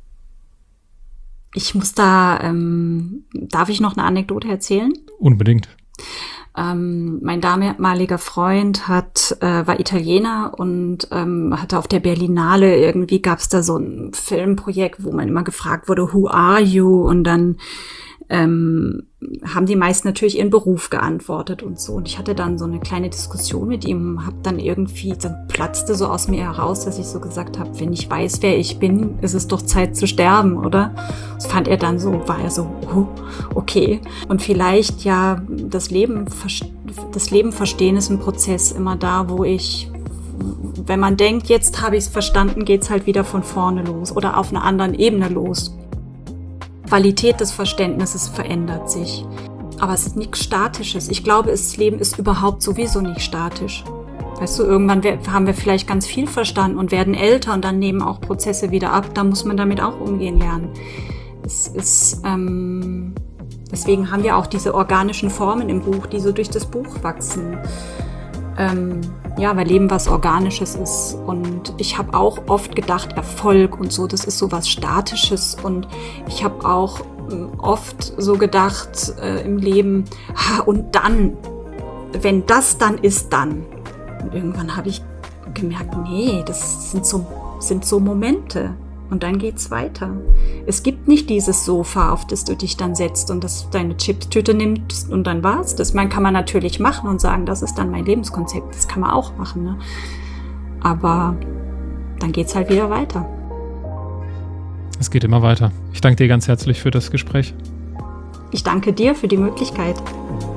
ich muss da, ähm, darf ich noch eine Anekdote erzählen? Unbedingt. Ähm, mein damaliger Freund hat, äh, war Italiener und ähm, hatte auf der Berlinale irgendwie, gab es da so ein Filmprojekt, wo man immer gefragt wurde, who are you? Und dann ähm, haben die meisten natürlich ihren Beruf geantwortet und so. Und ich hatte dann so eine kleine Diskussion mit ihm, hab dann irgendwie, dann platzte so aus mir heraus, dass ich so gesagt habe, wenn ich weiß, wer ich bin, ist es doch Zeit zu sterben, oder? Das fand er dann so, war er so, oh, okay. Und vielleicht ja, das Leben, das Leben verstehen ist ein Prozess immer da, wo ich, wenn man denkt, jetzt habe ich es verstanden, geht's halt wieder von vorne los oder auf einer anderen Ebene los. Qualität des Verständnisses verändert sich. Aber es ist nichts Statisches. Ich glaube, das Leben ist überhaupt sowieso nicht statisch. Weißt du, irgendwann haben wir vielleicht ganz viel verstanden und werden älter und dann nehmen auch Prozesse wieder ab. Da muss man damit auch umgehen lernen. Es ist, ähm, deswegen haben wir auch diese organischen Formen im Buch, die so durch das Buch wachsen. Ähm, ja, weil Leben was Organisches ist. Und ich habe auch oft gedacht, Erfolg und so, das ist so was Statisches. Und ich habe auch äh, oft so gedacht äh, im Leben, ha, und dann, wenn das dann ist, dann. Und irgendwann habe ich gemerkt, nee, das sind so, sind so Momente. Und dann geht's weiter. Es gibt nicht dieses Sofa, auf das du dich dann setzt und das deine Chipstüte nimmst und dann war's das. Man kann man natürlich machen und sagen, das ist dann mein Lebenskonzept. Das kann man auch machen, ne? Aber dann geht's halt wieder weiter. Es geht immer weiter. Ich danke dir ganz herzlich für das Gespräch. Ich danke dir für die Möglichkeit.